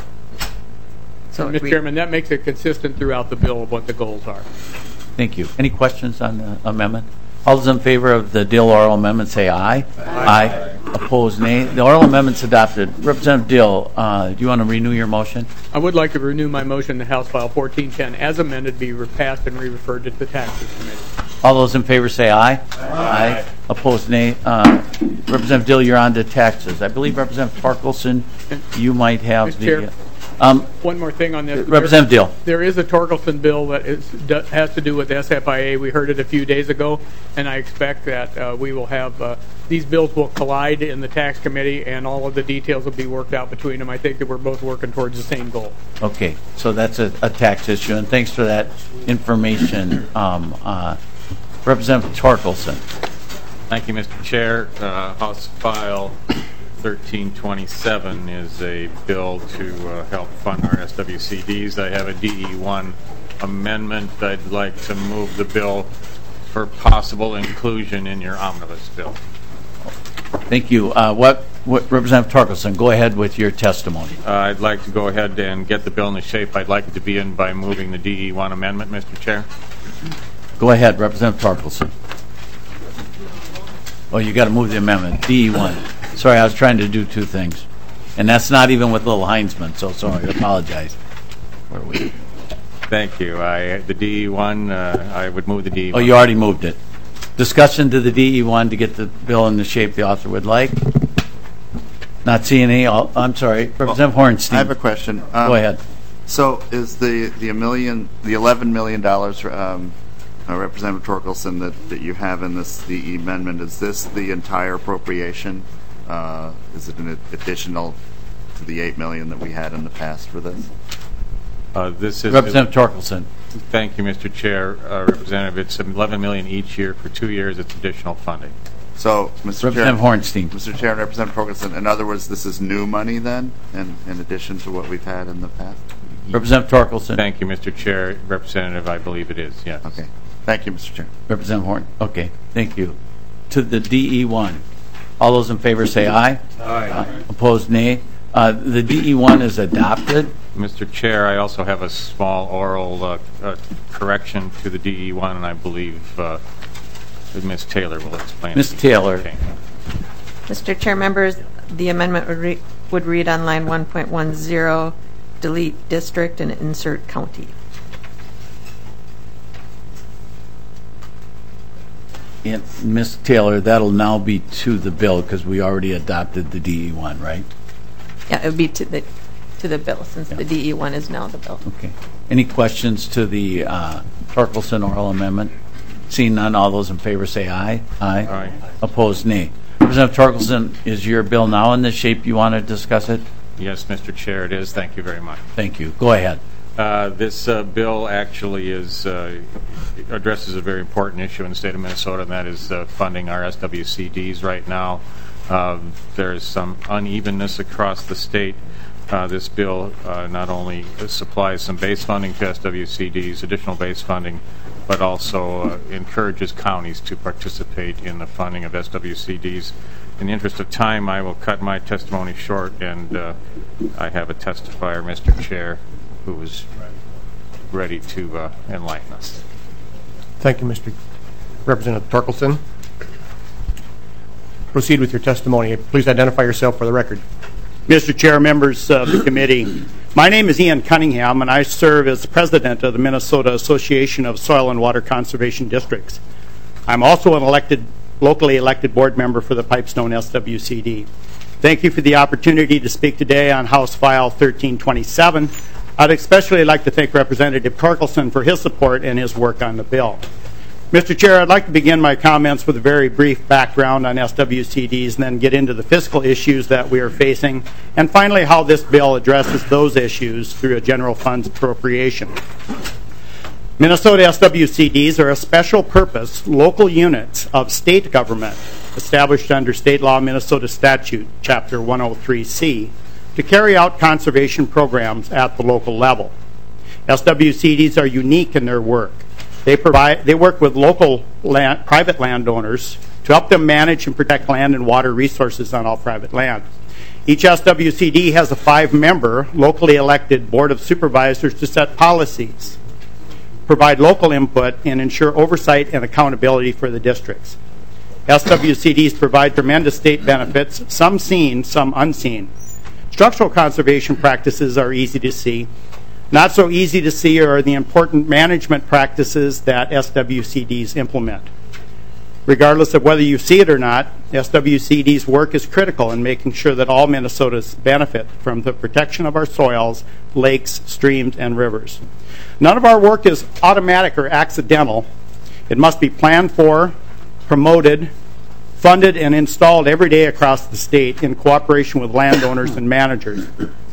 Speaker 6: So, Mister Chairman, that makes it consistent throughout the bill of what the goals are.
Speaker 1: Thank you. Any questions on the amendment? All those in favor of the Dill oral amendment say aye. Aye. Aye. Opposed, nay. The oral amendment's adopted. Representative Dill, uh, do you want to renew your motion?
Speaker 6: I would like to renew my motion that House File fourteen ten, as amended, be repassed and re-referred to the Taxes Committee.
Speaker 1: All those in favor say aye. Aye. Aye. Opposed, nay. Uh, Representative Dill, you're on to taxes. I believe Representative Torkelson, you might have
Speaker 6: Mister
Speaker 1: the...
Speaker 6: Chair,
Speaker 1: Um,
Speaker 6: one more thing on this.
Speaker 1: Representative Dill.
Speaker 6: There is a Torkelson bill that is, do, has to do with S F I A. We heard it a few days ago, and I expect that uh, we will have, uh, these bills will collide in the Tax Committee, and all of the details will be worked out between them. I think that we're both working towards the same goal.
Speaker 1: Okay, so that's a, a tax issue, and thanks for that information, um, uh, Representative Torkelson.
Speaker 17: Thank you, Mister Chair. Uh, House File thirteen twenty-seven is a bill to uh, help fund our S W C Ds. I have a D E one amendment. I'd like to move the bill for possible inclusion in your omnibus bill.
Speaker 1: Thank you. Uh, what, what, Representative Torkelson, go ahead with your testimony.
Speaker 17: Uh, I'd like to go ahead and get the bill in the shape I'd like it to be in by moving the D E one amendment, Mister Chair.
Speaker 1: Go ahead, Representative Torkelson. Oh, you got to move the amendment, D E one. Sorry, I was trying to do two things. And that's not even with Little Heinzman, so sorry, I apologize. Where are we?
Speaker 17: Thank you. I, the D E one, uh, I would move the D E one.
Speaker 1: Oh, you already moved it. Discussion to the D E one to get the bill in the shape the author would like. Not seeing any. I'll, I'm sorry, Representative
Speaker 18: well,
Speaker 1: Hornstein.
Speaker 18: I have a question. Um,
Speaker 1: Go ahead.
Speaker 18: So, is the the a million, the eleven million dollars, um, uh, Representative Torkelson, that, that you have in this the amendment? Is this the entire appropriation? Uh, is it an additional to the eight million that we had in the past for this?
Speaker 17: Uh, this is
Speaker 1: Representative Torkelson.
Speaker 17: Thank you, Mister Chair. Uh, Representative, it's eleven million dollars each year for two years. It's additional funding.
Speaker 18: So, Mister
Speaker 1: Representative
Speaker 18: Chair,
Speaker 1: Hornstein.
Speaker 18: Mister Chair and Representative Torkelson, in other words, this is new money then, in, in addition to what we've had in the past?
Speaker 1: Representative Torkelson.
Speaker 17: Thank you, Mister Chair. Representative, I believe it is, yes.
Speaker 18: Okay. Thank you, Mister Chair.
Speaker 1: Representative Horn. Okay, thank you. To the D E one. All those in favor say aye.
Speaker 17: Aye.
Speaker 1: Aye. Opposed, nay. Uh, the D E one is adopted.
Speaker 17: Mister Chair, I also have a small oral uh, uh, correction to the D E one, and I believe uh, Miz Taylor will explain.
Speaker 1: Miz Taylor.
Speaker 17: Okay.
Speaker 16: Mister Chair, members, the amendment would, re would read on line one point one zero, delete district and insert county.
Speaker 1: And Miz Taylor, that'll now be to the bill because we already adopted the D E one, right?
Speaker 16: Yeah, it would be to the to the bill since yeah. the D E one is now the bill.
Speaker 1: Okay. Any questions to the uh, Torkelson oral amendment? Seeing none, all those in favor say aye. Aye.
Speaker 17: Aye.
Speaker 1: Opposed, nay. Representative Torkelson, is your bill now in the shape you want to discuss it?
Speaker 17: Yes, Mister Chair, it is. Thank you very much.
Speaker 1: Thank you. Go ahead.
Speaker 17: Uh, this uh, bill actually is uh, addresses a very important issue in the state of Minnesota, and that is uh, funding our S W C Ds right now. Uh, there is some unevenness across the state. Uh, this bill uh, not only supplies some base funding to S W C Ds, additional base funding, but also uh, encourages counties to participate in the funding of S W C Ds. In the interest of time, I will cut my testimony short, and uh, I have a testifier, Mister Chair, who is ready to uh, enlighten us.
Speaker 19: Thank you, Mister Representative Torkelson. Proceed with your testimony. Please identify yourself for the record.
Speaker 20: Mister Chair, members of the committee, my name is Ian Cunningham, and I serve as the president of the Minnesota Association of Soil and Water Conservation Districts. I'm also an elected, locally elected board member for the Pipestone S W C D. Thank you for the opportunity to speak today on House File thirteen twenty-seven. I'd especially like to thank Representative Torkelson for his support and his work on the bill. Mister Chair, I'd like to begin my comments with a very brief background on S W C Ds and then get into the fiscal issues that we are facing, and finally how this bill addresses those issues through a general funds appropriation. Minnesota S W C Ds are a special purpose local units of state government established under State Law Minnesota Statute, Chapter one oh three C, to carry out conservation programs at the local level. S W C Ds are unique in their work. They provide, they work with local land, private landowners to help them manage and protect land and water resources on all private land. Each S W C D has a five-member, locally elected Board of Supervisors to set policies. provide local input, and ensure oversight and accountability for the districts. S W C Ds provide tremendous state benefits, some seen, some unseen. Structural conservation practices are easy to see. Not so easy to see are the important management practices that S W C Ds implement. Regardless of whether you see it or not, S W C D's work is critical in making sure that all Minnesotans benefit from the protection of our soils, lakes, streams, and rivers. None of our work is automatic or accidental. It must be planned for, promoted, funded, and installed every day across the state in cooperation with landowners and managers.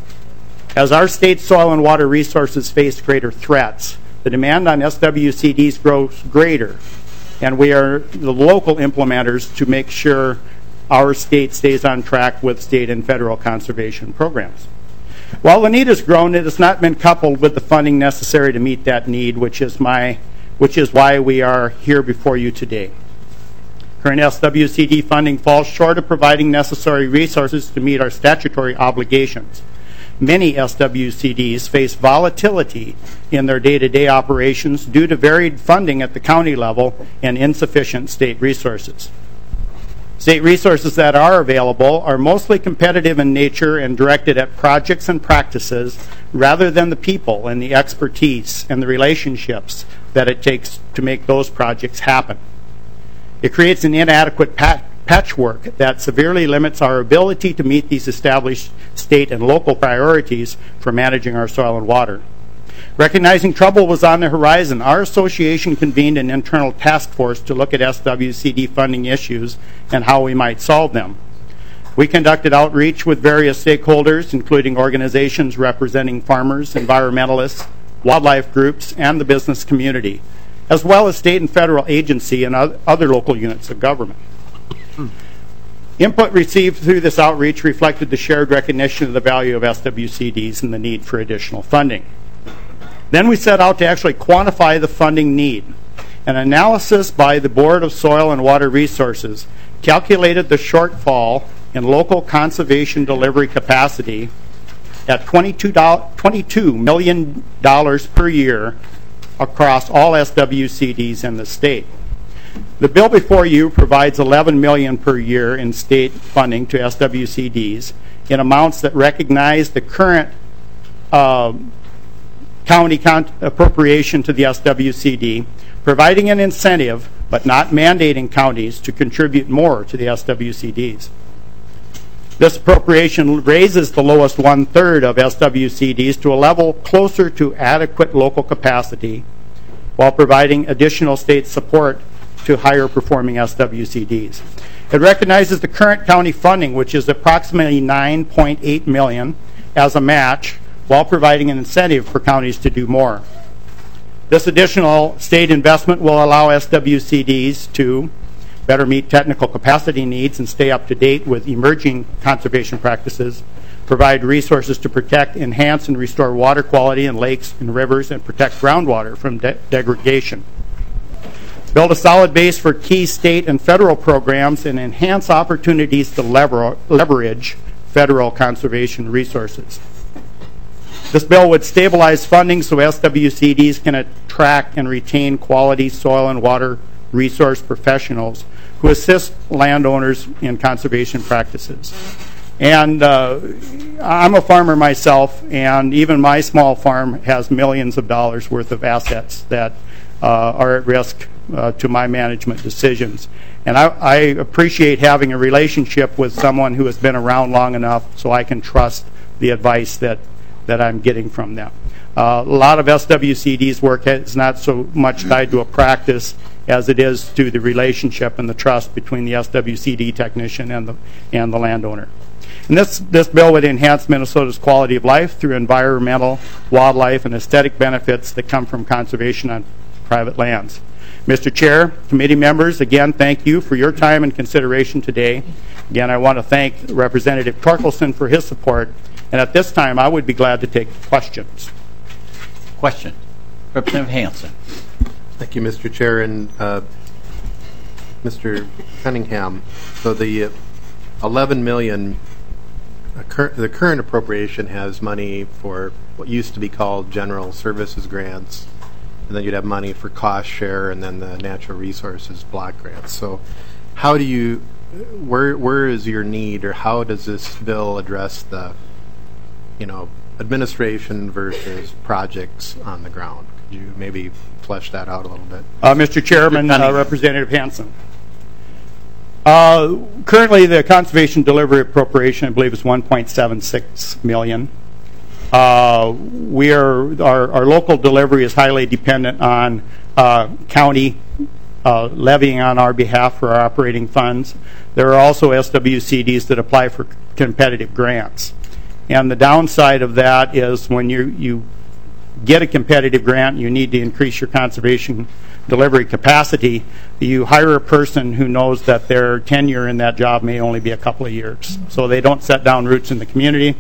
Speaker 20: As our state's soil and water resources face greater threats, the demand on S W C Ds grows greater, and we are the local implementers to make sure our state stays on track with state and federal conservation programs. While the need has grown, it has not been coupled with the funding necessary to meet that need, which is my, which is why we are here before you today. Current S W C D funding falls short of providing necessary resources to meet our statutory obligations. Many S W C Ds face volatility in their day-to-day operations due to varied funding at the county level and insufficient state resources. State resources that are available are mostly competitive in nature and directed at projects and practices rather than the people and the expertise and the relationships that it takes to make those projects happen. It creates an inadequate pat- patchwork that severely limits our ability to meet these established state and local priorities for managing our soil and water. Recognizing trouble was on the horizon, our association convened an internal task force to look at S W C D funding issues and how we might solve them. We conducted outreach with various stakeholders, including organizations representing farmers, environmentalists, wildlife groups, and the business community, as well as state and federal agency and other local units of government. Input received through this outreach reflected the shared recognition of the value of S W C Ds and the need for additional funding. Then we set out to actually quantify the funding need. An analysis by the Board of Soil and Water Resources calculated the shortfall in local conservation delivery capacity at twenty-two million dollars per year across all S W C Ds in the state. The bill before you provides eleven million dollars per year in state funding to S W C Ds in amounts that recognize the current uh, county con- appropriation to the S W C D, providing an incentive but not mandating counties to contribute more to the S W C Ds. This appropriation raises the lowest one-third of S W C Ds to a level closer to adequate local capacity while providing additional state support to higher performing S W C Ds. It recognizes the current county funding, which is approximately nine point eight million dollars, as a match while providing an incentive for counties to do more. This additional state investment will allow S W C Ds to better meet technical capacity needs and stay up to date with emerging conservation practices, provide resources to protect, enhance, and restore water quality in lakes and rivers, and protect groundwater from de- degradation. Build a solid base for key state and federal programs and enhance opportunities to lever- leverage federal conservation resources. This bill would stabilize funding so S W C Ds can attract and retain quality soil and water resource professionals who assist landowners in conservation practices. And uh, I'm a farmer myself, and even my small farm has millions of dollars worth of assets that uh, are at risk uh, to my management decisions. And I, I appreciate having a relationship with someone who has been around long enough so I can trust the advice that, that I'm getting from them. Uh, a lot of S W C D's work is not so much tied to a practice as it is to the relationship and the trust between the S W C D technician and the, and the landowner. And this, this bill would enhance Minnesota's quality of life through environmental, wildlife, and aesthetic benefits that come from conservation on private lands. Mister Chair, committee members, again, thank you for your time and consideration today. Again, I want to thank Representative Torkelson for his support. And at this time, I would be glad to take questions.
Speaker 1: Question. Representative Hansen.
Speaker 10: Thank you, Mister Chair. And uh, Mister Cunningham, so the uh, eleven million dollars, the current appropriation has money for what used to be called general services grants and then you'd have money for cost share, and then the natural resources block grants. So how do you, where where is your need, or how does this bill address the, you know, administration versus projects on the ground? Could you maybe flesh that out a little bit?
Speaker 20: Uh, Mister Chairman, uh, Representative Hansen. Uh, currently, the conservation delivery appropriation, I believe, is one point seven six million dollars. Uh, we are our, our local delivery is highly dependent on uh, county uh, levying on our behalf for our operating funds. There are also S W C Ds that apply for competitive grants, and the downside of that is when you you get a competitive grant, you need to increase your conservation delivery capacity. You hire a person who knows that their tenure in that job may only be a couple of years, so they don't set down roots in the community,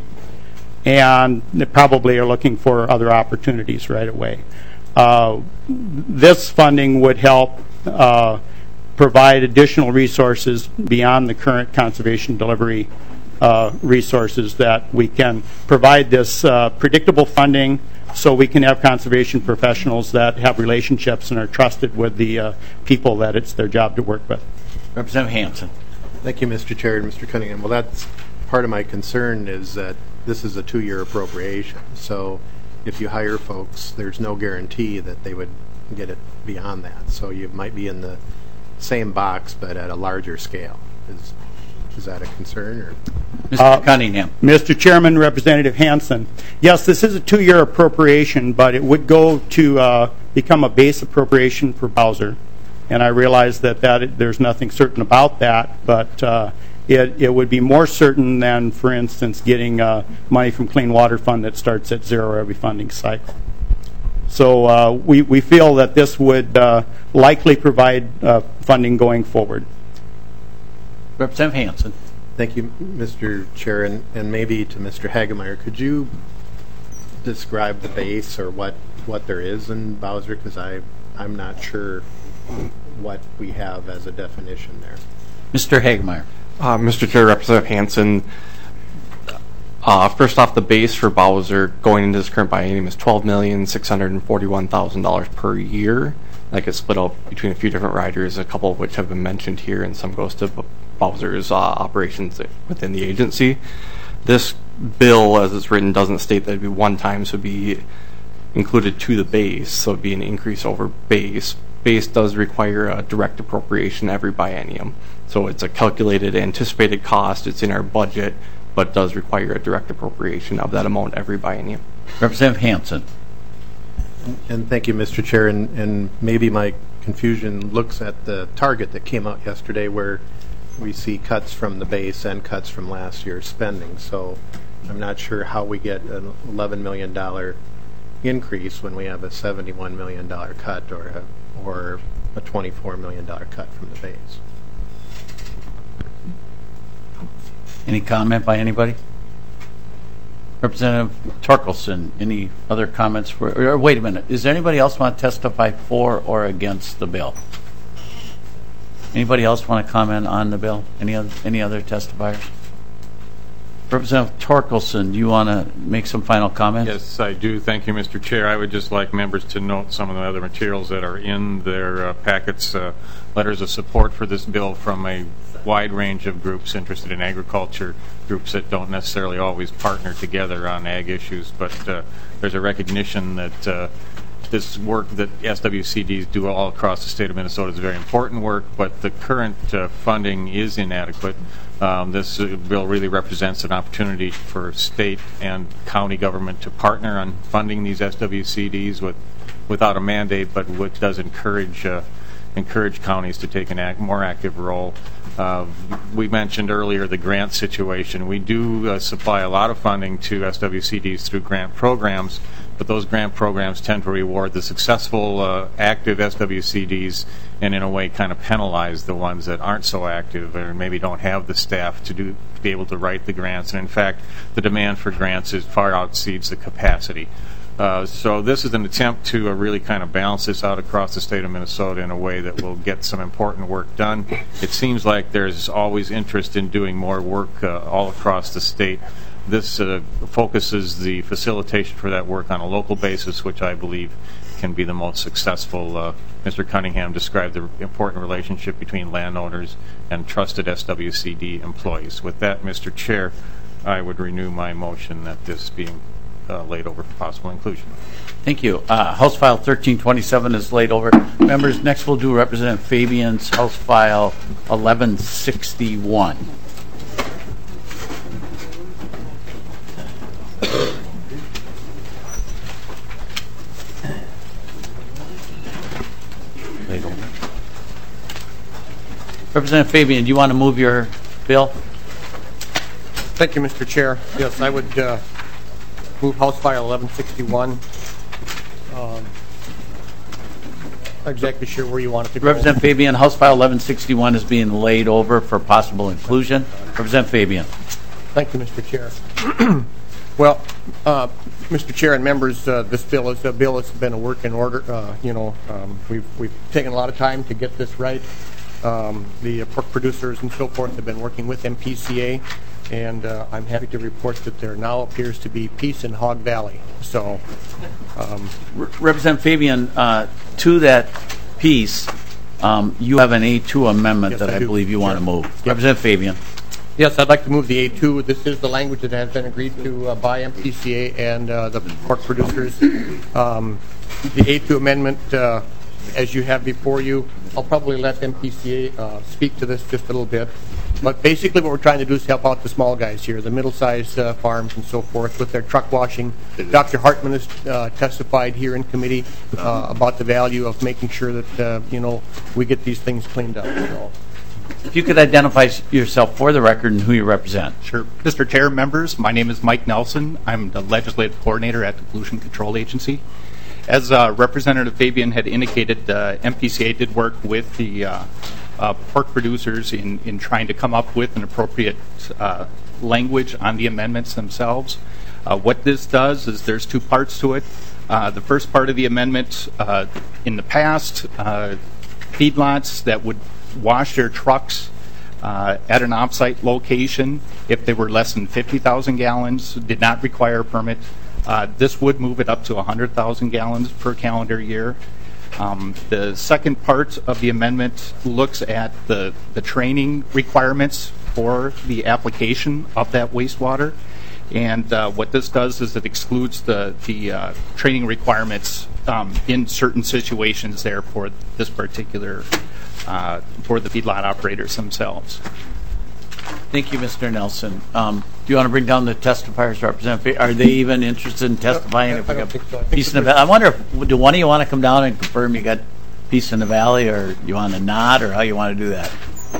Speaker 20: and they probably are looking for other opportunities right away. Uh, this funding would help uh, provide additional resources beyond the current conservation delivery uh, resources, that we can provide this uh, predictable funding so we can have conservation professionals that have relationships and are trusted with the uh, people that it's their job to work with.
Speaker 1: Representative Hansen.
Speaker 10: Thank you, Mister Chair and Mister Cunningham. Well, that's part of my concern, is that this is a two-year appropriation. So if you hire folks, there's no guarantee that they would get it beyond that. So you might be in the same box, but at a larger scale. Is is that a concern? Or?
Speaker 1: Mister Uh, Cunningham.
Speaker 20: Mister Chairman, Representative Hansen. Yes, this is a two-year appropriation, but it would go to uh, become a base appropriation for Bowser. And I realize that, that there's nothing certain about that, but uh, it, it would be more certain than, for instance, getting uh, money from Clean Water Fund that starts at zero every funding cycle. So uh, we, we feel that this would uh, likely provide uh, funding going forward.
Speaker 1: Representative Hansen.
Speaker 10: Thank you, Mister Chair, and, and maybe to Mister Hagemeyer, could you describe the base or what, what there is in Bowser? Because I I'm not sure what we have as a definition there.
Speaker 1: Mister Hagemeyer.
Speaker 21: Uh, Mister Chair, Representative Hansen. Uh, first off, the base for Bowser going into this current biennium is twelve million six hundred forty-one thousand dollars per year. That gets split out between a few different riders, a couple of which have been mentioned here, and some goes to Bowser's uh, operations within the agency. This bill, as it's written, doesn't state that it'd be one time, so it'd be included to the base, so it'd be an increase over base. Base does require a direct appropriation every biennium, so it's a calculated anticipated cost. It's in our budget, but does require a direct appropriation of that amount every biennium.
Speaker 1: Representative Hansen.
Speaker 10: And thank you, Mister Chair, and, and maybe my confusion looks at the target that came out yesterday, where we see cuts from the base and cuts from last year's spending. So I'm not sure how we get an eleven million dollars increase when we have a seventy-one million dollars cut, or a, or a twenty-four million dollars cut from the base.
Speaker 1: Any comment by anybody? Representative Torkelson, any other comments for, or wait a minute, does anybody else want to testify for or against the bill? Anybody else want to comment on the bill? Any other, any other testifiers? Representative Torkelson, do you want to make some final comments?
Speaker 17: Yes, I do. Thank you, Mister Chair. I would just like members to note some of the other materials that are in their uh, packets, uh, letters of support for this bill from a wide range of groups interested in agriculture, groups that don't necessarily always partner together on ag issues, but uh, there's a recognition that uh, this work that S W C Ds do all across the state of Minnesota is very important work, but the current uh, funding is inadequate. Um, this uh, bill really represents an opportunity for state and county government to partner on funding these S W C Ds with, without a mandate, but what does encourage uh, encourage counties to take an act, more active role. Uh, we mentioned earlier the grant situation. We do uh, supply a lot of funding to S W C Ds through grant programs, but those grant programs tend to reward the successful uh, active S W C Ds and in a way kind of penalize the ones that aren't so active or maybe don't have the staff to do to be able to write the grants. And in fact, the demand for grants is far exceeds the capacity. Uh, so this is an attempt to uh, really kind of balance this out across the state of Minnesota in a way that will get some important work done. It seems like there's always interest in doing more work uh, all across the state. This uh, focuses the facilitation for that work on a local basis, which I believe can be the most successful. Uh, Mister Cunningham described the important relationship between landowners and trusted S W C D employees. With that, Mister Chair, I would renew my motion that this being uh, laid over for possible inclusion.
Speaker 1: Thank you. Uh, House File thirteen twenty-seven is laid over. Members, next we'll do Representative Fabian's House File eleven sixty-one. Laid over. Representative Fabian, do you want to move your bill?
Speaker 19: Thank you, Mister Chair. Yes, I would uh, move House File eleven sixty-one. Um, not exactly sure where you want it to go.
Speaker 1: Representative Fabian, House File eleven sixty-one is being laid over for possible inclusion. Representative Fabian.
Speaker 19: Thank you, Mister Chair. Well, uh, Mister Chair and members, uh, this bill is a bill that's been a work in order. Uh, you know, um, we've we've taken a lot of time to get this right. Um, the pork producers and so forth have been working with M P C A, and uh, I'm happy to report that there now appears to be peace in Hog Valley. So, um,
Speaker 1: Representative Fabian, uh, to that piece, um, you have an A two amendment
Speaker 19: yes,
Speaker 1: that I,
Speaker 19: I
Speaker 1: believe you
Speaker 19: sure.
Speaker 1: want to move.
Speaker 19: Yep.
Speaker 1: Representative Fabian.
Speaker 19: Yes, I'd like to move the A two. This is the language that has been agreed to uh, by M P C A and uh, the pork producers. Um, the A two amendment, uh, as you have before you, I'll probably let M P C A uh, speak to this just a little bit. But basically what we're trying to do is help out the small guys here, the middle-sized uh, farms and so forth with their truck washing. Doctor Hartman has uh, testified here in committee uh, about the value of making sure that, uh, you know, we get these things cleaned up. So.
Speaker 1: If you could identify yourself for the record and who you represent.
Speaker 4: Sure. Mister Chair, members, my name is Mike Nelson. I'm the legislative coordinator at the Pollution Control Agency. As uh, Representative Fabian had indicated, uh, M P C A did work with the uh, uh, pork producers in, in trying to come up with an appropriate uh, language on the amendments themselves. Uh, what this does is there's two parts to it. Uh, the first part of the amendment, uh, in the past, uh, feedlots that would wash their trucks uh, at an off-site location, if they were less than fifty thousand gallons, did not require a permit. Uh, this would move it up to one hundred thousand gallons per calendar year. Um, the second part of the amendment looks at the, the training requirements for the application of that wastewater. And uh, what this does is it excludes the, the uh, training requirements um, in certain situations there for this particular Uh, for the feedlot operators themselves.
Speaker 1: Thank you, Mister Nelson. Um, do you want to bring down the testifiers, Representative? Are they even interested in testifying?
Speaker 19: No,
Speaker 1: if
Speaker 19: I
Speaker 1: we
Speaker 19: don't
Speaker 1: got
Speaker 19: think so. I think
Speaker 1: peace in the valley. I wonder if do one of you want to come down and confirm you got peace in the valley, or you want to nod, or how you want to do that?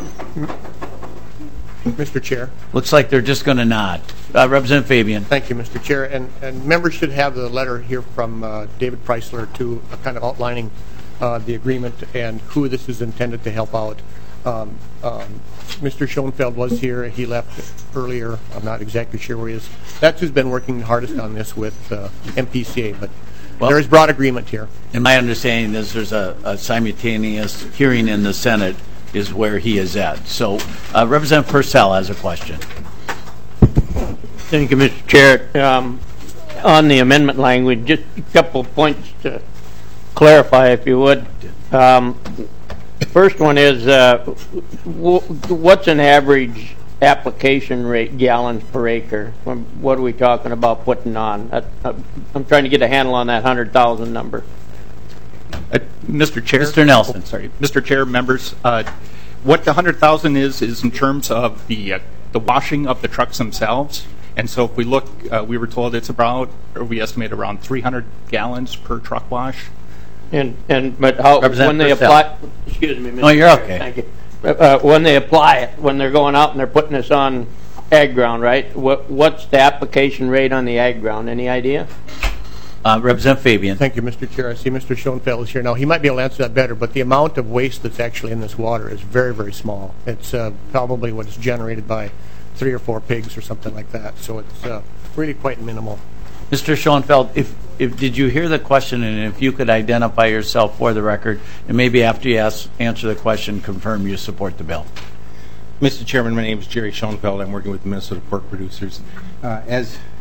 Speaker 19: Mister Chair.
Speaker 1: Looks like they're just going to nod. Uh, Representative Fabian.
Speaker 19: Thank you, Mister Chair. And, and members should have the letter here from uh, David Preisler to uh, kind of outlining Uh, the agreement and who this is intended to help out. Um, um, Mister Schoenfeld was here. He left earlier. I'm not exactly sure where he is. That's who's been working hardest on this with uh, M P C A, but well, there is broad agreement here.
Speaker 1: And my understanding is there's a, a simultaneous hearing in the Senate is where he is at. So uh, Representative Purcell has a question.
Speaker 22: Thank you, Mister Chair. Um, on the amendment language, just a couple of points to clarify, if you would. Um, first one is, uh, w what's an average application rate gallons per acre? What are we talking about putting on? I, I'm trying to get a handle on that one hundred thousand number.
Speaker 4: Uh, Mister Chair.
Speaker 1: Mister Nelson.
Speaker 4: Oh, sorry. Mister Chair, members, uh, what the one hundred thousand is, is in terms of the, uh, the washing of the trucks themselves. And so if we look, uh, we were told it's about, or we estimate around three hundred gallons per truck wash.
Speaker 22: And and but how when they apply? Excuse me, Mister
Speaker 1: No, you're okay.
Speaker 22: Thank you. Uh, when they apply it, when they're going out and they're putting this on ag ground, right? What what's the application rate on the ag ground? Any idea?
Speaker 1: Uh, Representative Fabian.
Speaker 19: Thank you, Mister Chair. I see Mister Schoenfeld is here now. He might be able to answer that better, but the amount of waste that's actually in this water is very, very small. It's uh, probably what is generated by three or four pigs or something like that. So it's uh, really quite minimal.
Speaker 1: Mister Schoenfeld, if, if did you hear the question, and if you could identify yourself for the record, and maybe after you ask, answer the question, confirm you support the bill.
Speaker 23: Mister Chairman, my name is Jerry Schoenfeld. I'm working with the Minnesota Pork Producers. Uh, as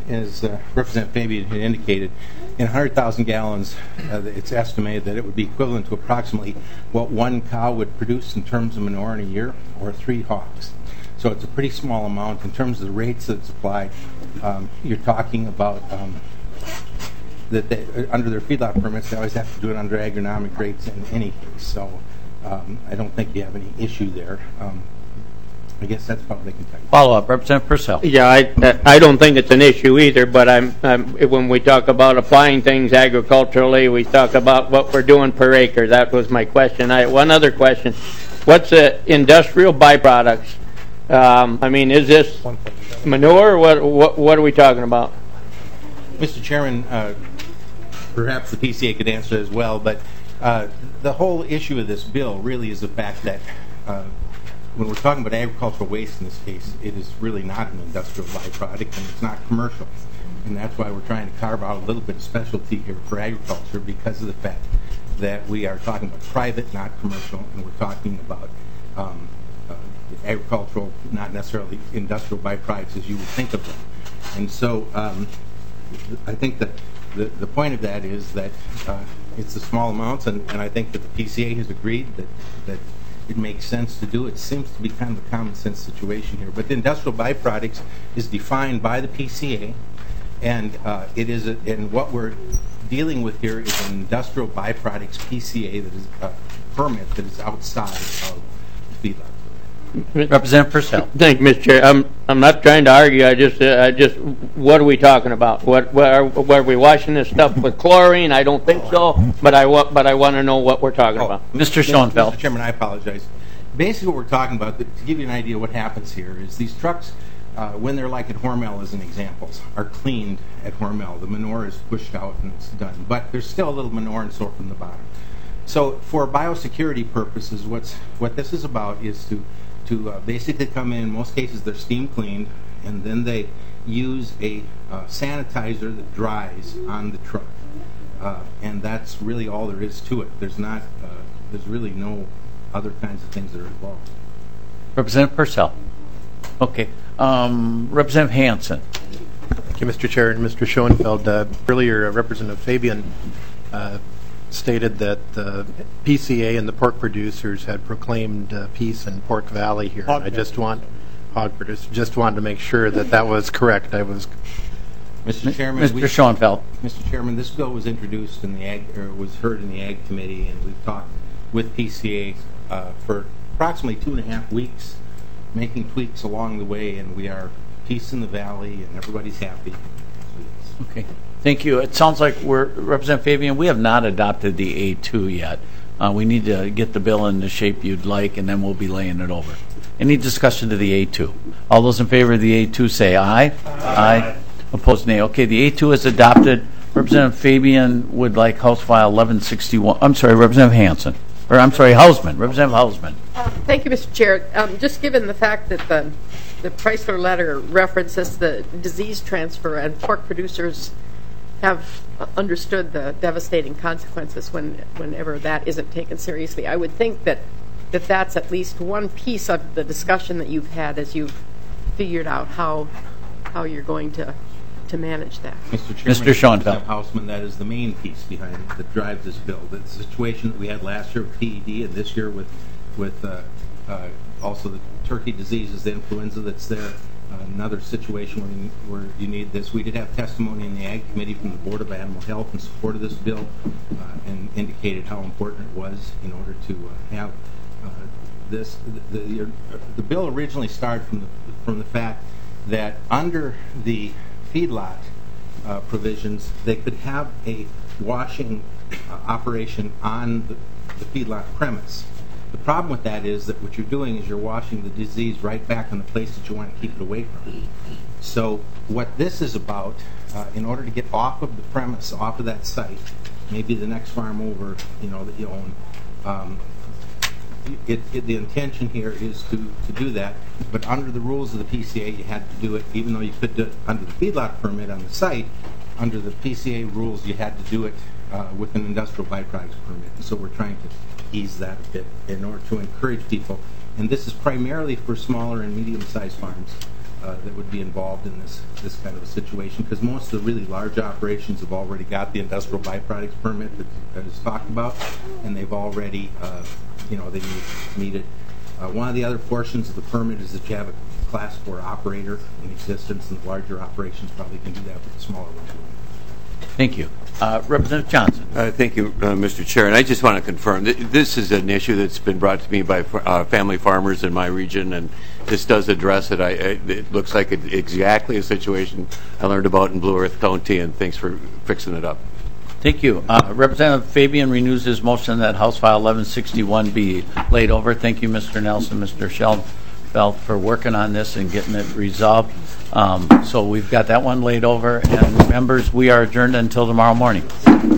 Speaker 2: as uh, Representative Fabian had indicated, in one hundred thousand gallons, uh, it's estimated that it would be equivalent to approximately what one cow would produce in terms of manure in a year, or three hogs. So it's a pretty small amount. In terms of the rates that's applied, um, you're talking about um, that they, under their feedlot permits, they always have to do it under agronomic rates in any case. So um, I don't think you have any issue there. Um, I guess that's probably they can tell you.
Speaker 1: Follow up, Representative Purcell.
Speaker 22: Yeah, I I don't think it's an issue either, but I'm, I'm when we talk about applying things agriculturally, we talk about what we're doing per acre. That was my question. I one other question: what's the industrial byproducts? Um, I mean, is this manure? Or what what what are we talking about?
Speaker 2: Mister Chairman, uh, perhaps the P C A could answer as well, but uh, the whole issue of this bill really is the fact that. Uh, When we're talking about agricultural waste in this case, it is really not an industrial byproduct and it's not commercial. And that's why we're trying to carve out a little bit of specialty here for agriculture, because of the fact that we are talking about private, not commercial, and we're talking about um, uh, agricultural, not necessarily industrial byproducts as you would think of them. And so um, I think that the, the point of that is that uh, it's the small amounts, and, and I think that the P C A has agreed that, that it makes sense to do. It seems to be kind of a common sense situation here. But the industrial byproducts is defined by the P C A, and uh, it is a, and what we're dealing with here is an industrial byproducts P C A that is a permit that is outside of the feedlot.
Speaker 1: Representative Purcell.
Speaker 22: Thank you, Mister Chair. I'm I'm not trying to argue. I just uh, I just what are we talking about? What, what are, what are we washing this stuff with chlorine? I don't think so. But I want but I want to know what we're talking
Speaker 2: oh,
Speaker 22: about.
Speaker 1: Mister Schoenfeld.
Speaker 2: Mister Chairman, I apologize. Basically, what we're talking about, to give you an idea what happens here, is these trucks, uh, when they're like at Hormel as an example, are cleaned at Hormel. The manure is pushed out and it's done. But there's still a little manure and soap from the bottom. So for biosecurity purposes, what's what this is about is to to uh, basically come in. In most cases, they're steam cleaned, and then they use a uh, sanitizer that dries on the truck, uh, and that's really all there is to it. There's not, uh, there's really no other kinds of things that are involved.
Speaker 1: Representative Purcell. Okay. Um, Representative Hansen.
Speaker 10: Thank you, Mister Chair. And Mister Schoenfeld, uh, earlier, uh, Representative Fabian uh, stated that the P C A and the pork producers had proclaimed uh, peace in Pork Valley here.
Speaker 2: Hog
Speaker 10: I just want hog producers just wanted to make sure that that was correct. I was,
Speaker 2: Mister Chairman,
Speaker 1: Mister
Speaker 2: we,
Speaker 1: Schoenfeld.
Speaker 2: Mister Chairman, this bill was introduced in the ag, or was heard in the Ag Committee, and we've talked with P C A uh, for approximately two and a half weeks, making tweaks along the way, and we are peace in the valley, and everybody's happy.
Speaker 1: Okay. Thank you. It sounds like we're, Representative Fabian, we have not adopted the A two yet. Uh, we need to get the bill in the shape you'd like, and then we'll be laying it over. Any discussion to the A two? All those in favor of the A two say aye. Aye. Aye. Opposed, nay. Okay, the A two is adopted. Representative Fabian would like House File eleven sixty-one. I'm sorry, Representative Hansen. Or I'm sorry, Hausman. Representative Hausman.
Speaker 8: Uh, thank you, Mister Chair. Um, just given the fact that the, the Chrysler letter references the disease transfer and pork producers have understood the devastating consequences when, whenever that isn't taken seriously. I would think that, that that's at least one piece of the discussion that you've had as you've figured out how how you're going to to manage that.
Speaker 2: Mister Chairman,
Speaker 1: Mister Schoenfeld.
Speaker 2: Hausman, that is the main piece behind it that drives this bill. The situation that we had last year with P E D and this year with with uh, uh, also the turkey diseases, the influenza that's there. Another situation where you, where you need this. We did have testimony in the Ag Committee from the Board of Animal Health in support of this bill, uh, and indicated how important it was in order to uh, have uh, this. The, the, the bill originally started from the, from the fact that under the feedlot uh, provisions, they could have a washing uh, operation on the, the feedlot premise. The problem with that is that what you're doing is you're washing the disease right back in the place that you want to keep it away from. So what this is about, uh, in order to get off of the premise, off of that site, maybe the next farm over, you know, that you own, um, it, it, the intention here is to, to do that. But under the rules of the P C A, you had to do it, even though you could do it under the feedlot permit on the site, under the P C A rules, you had to do it uh, with an industrial byproducts permit. And so we're trying to ease that a bit in order to encourage people. And this is primarily for smaller and medium-sized farms uh, that would be involved in this this kind of a situation, because most of the really large operations have already got the industrial byproducts permit that, that is talked about, and they've already, uh, you know, they meet, meet it. Uh, one of the other portions of the permit is that you have a class four operator in existence, and the larger operations probably can do that with the smaller ones.
Speaker 1: Thank you. Uh, Representative Johnson.
Speaker 7: Uh, thank you, uh, Mister Chair. And I just want to confirm that this is an issue that's been brought to me by uh, family farmers in my region, and this does address it. I, I, it looks like it, exactly a situation I learned about in Blue Earth County, and thanks for fixing it up.
Speaker 1: Thank you. Uh, Representative Fabian renews his motion that House File eleven sixty-one be laid over. Thank you, Mister Nelson, Mister Sheldfeld, for working on this and getting it resolved. Um, so we've got that one laid over. And members, we are adjourned until tomorrow morning.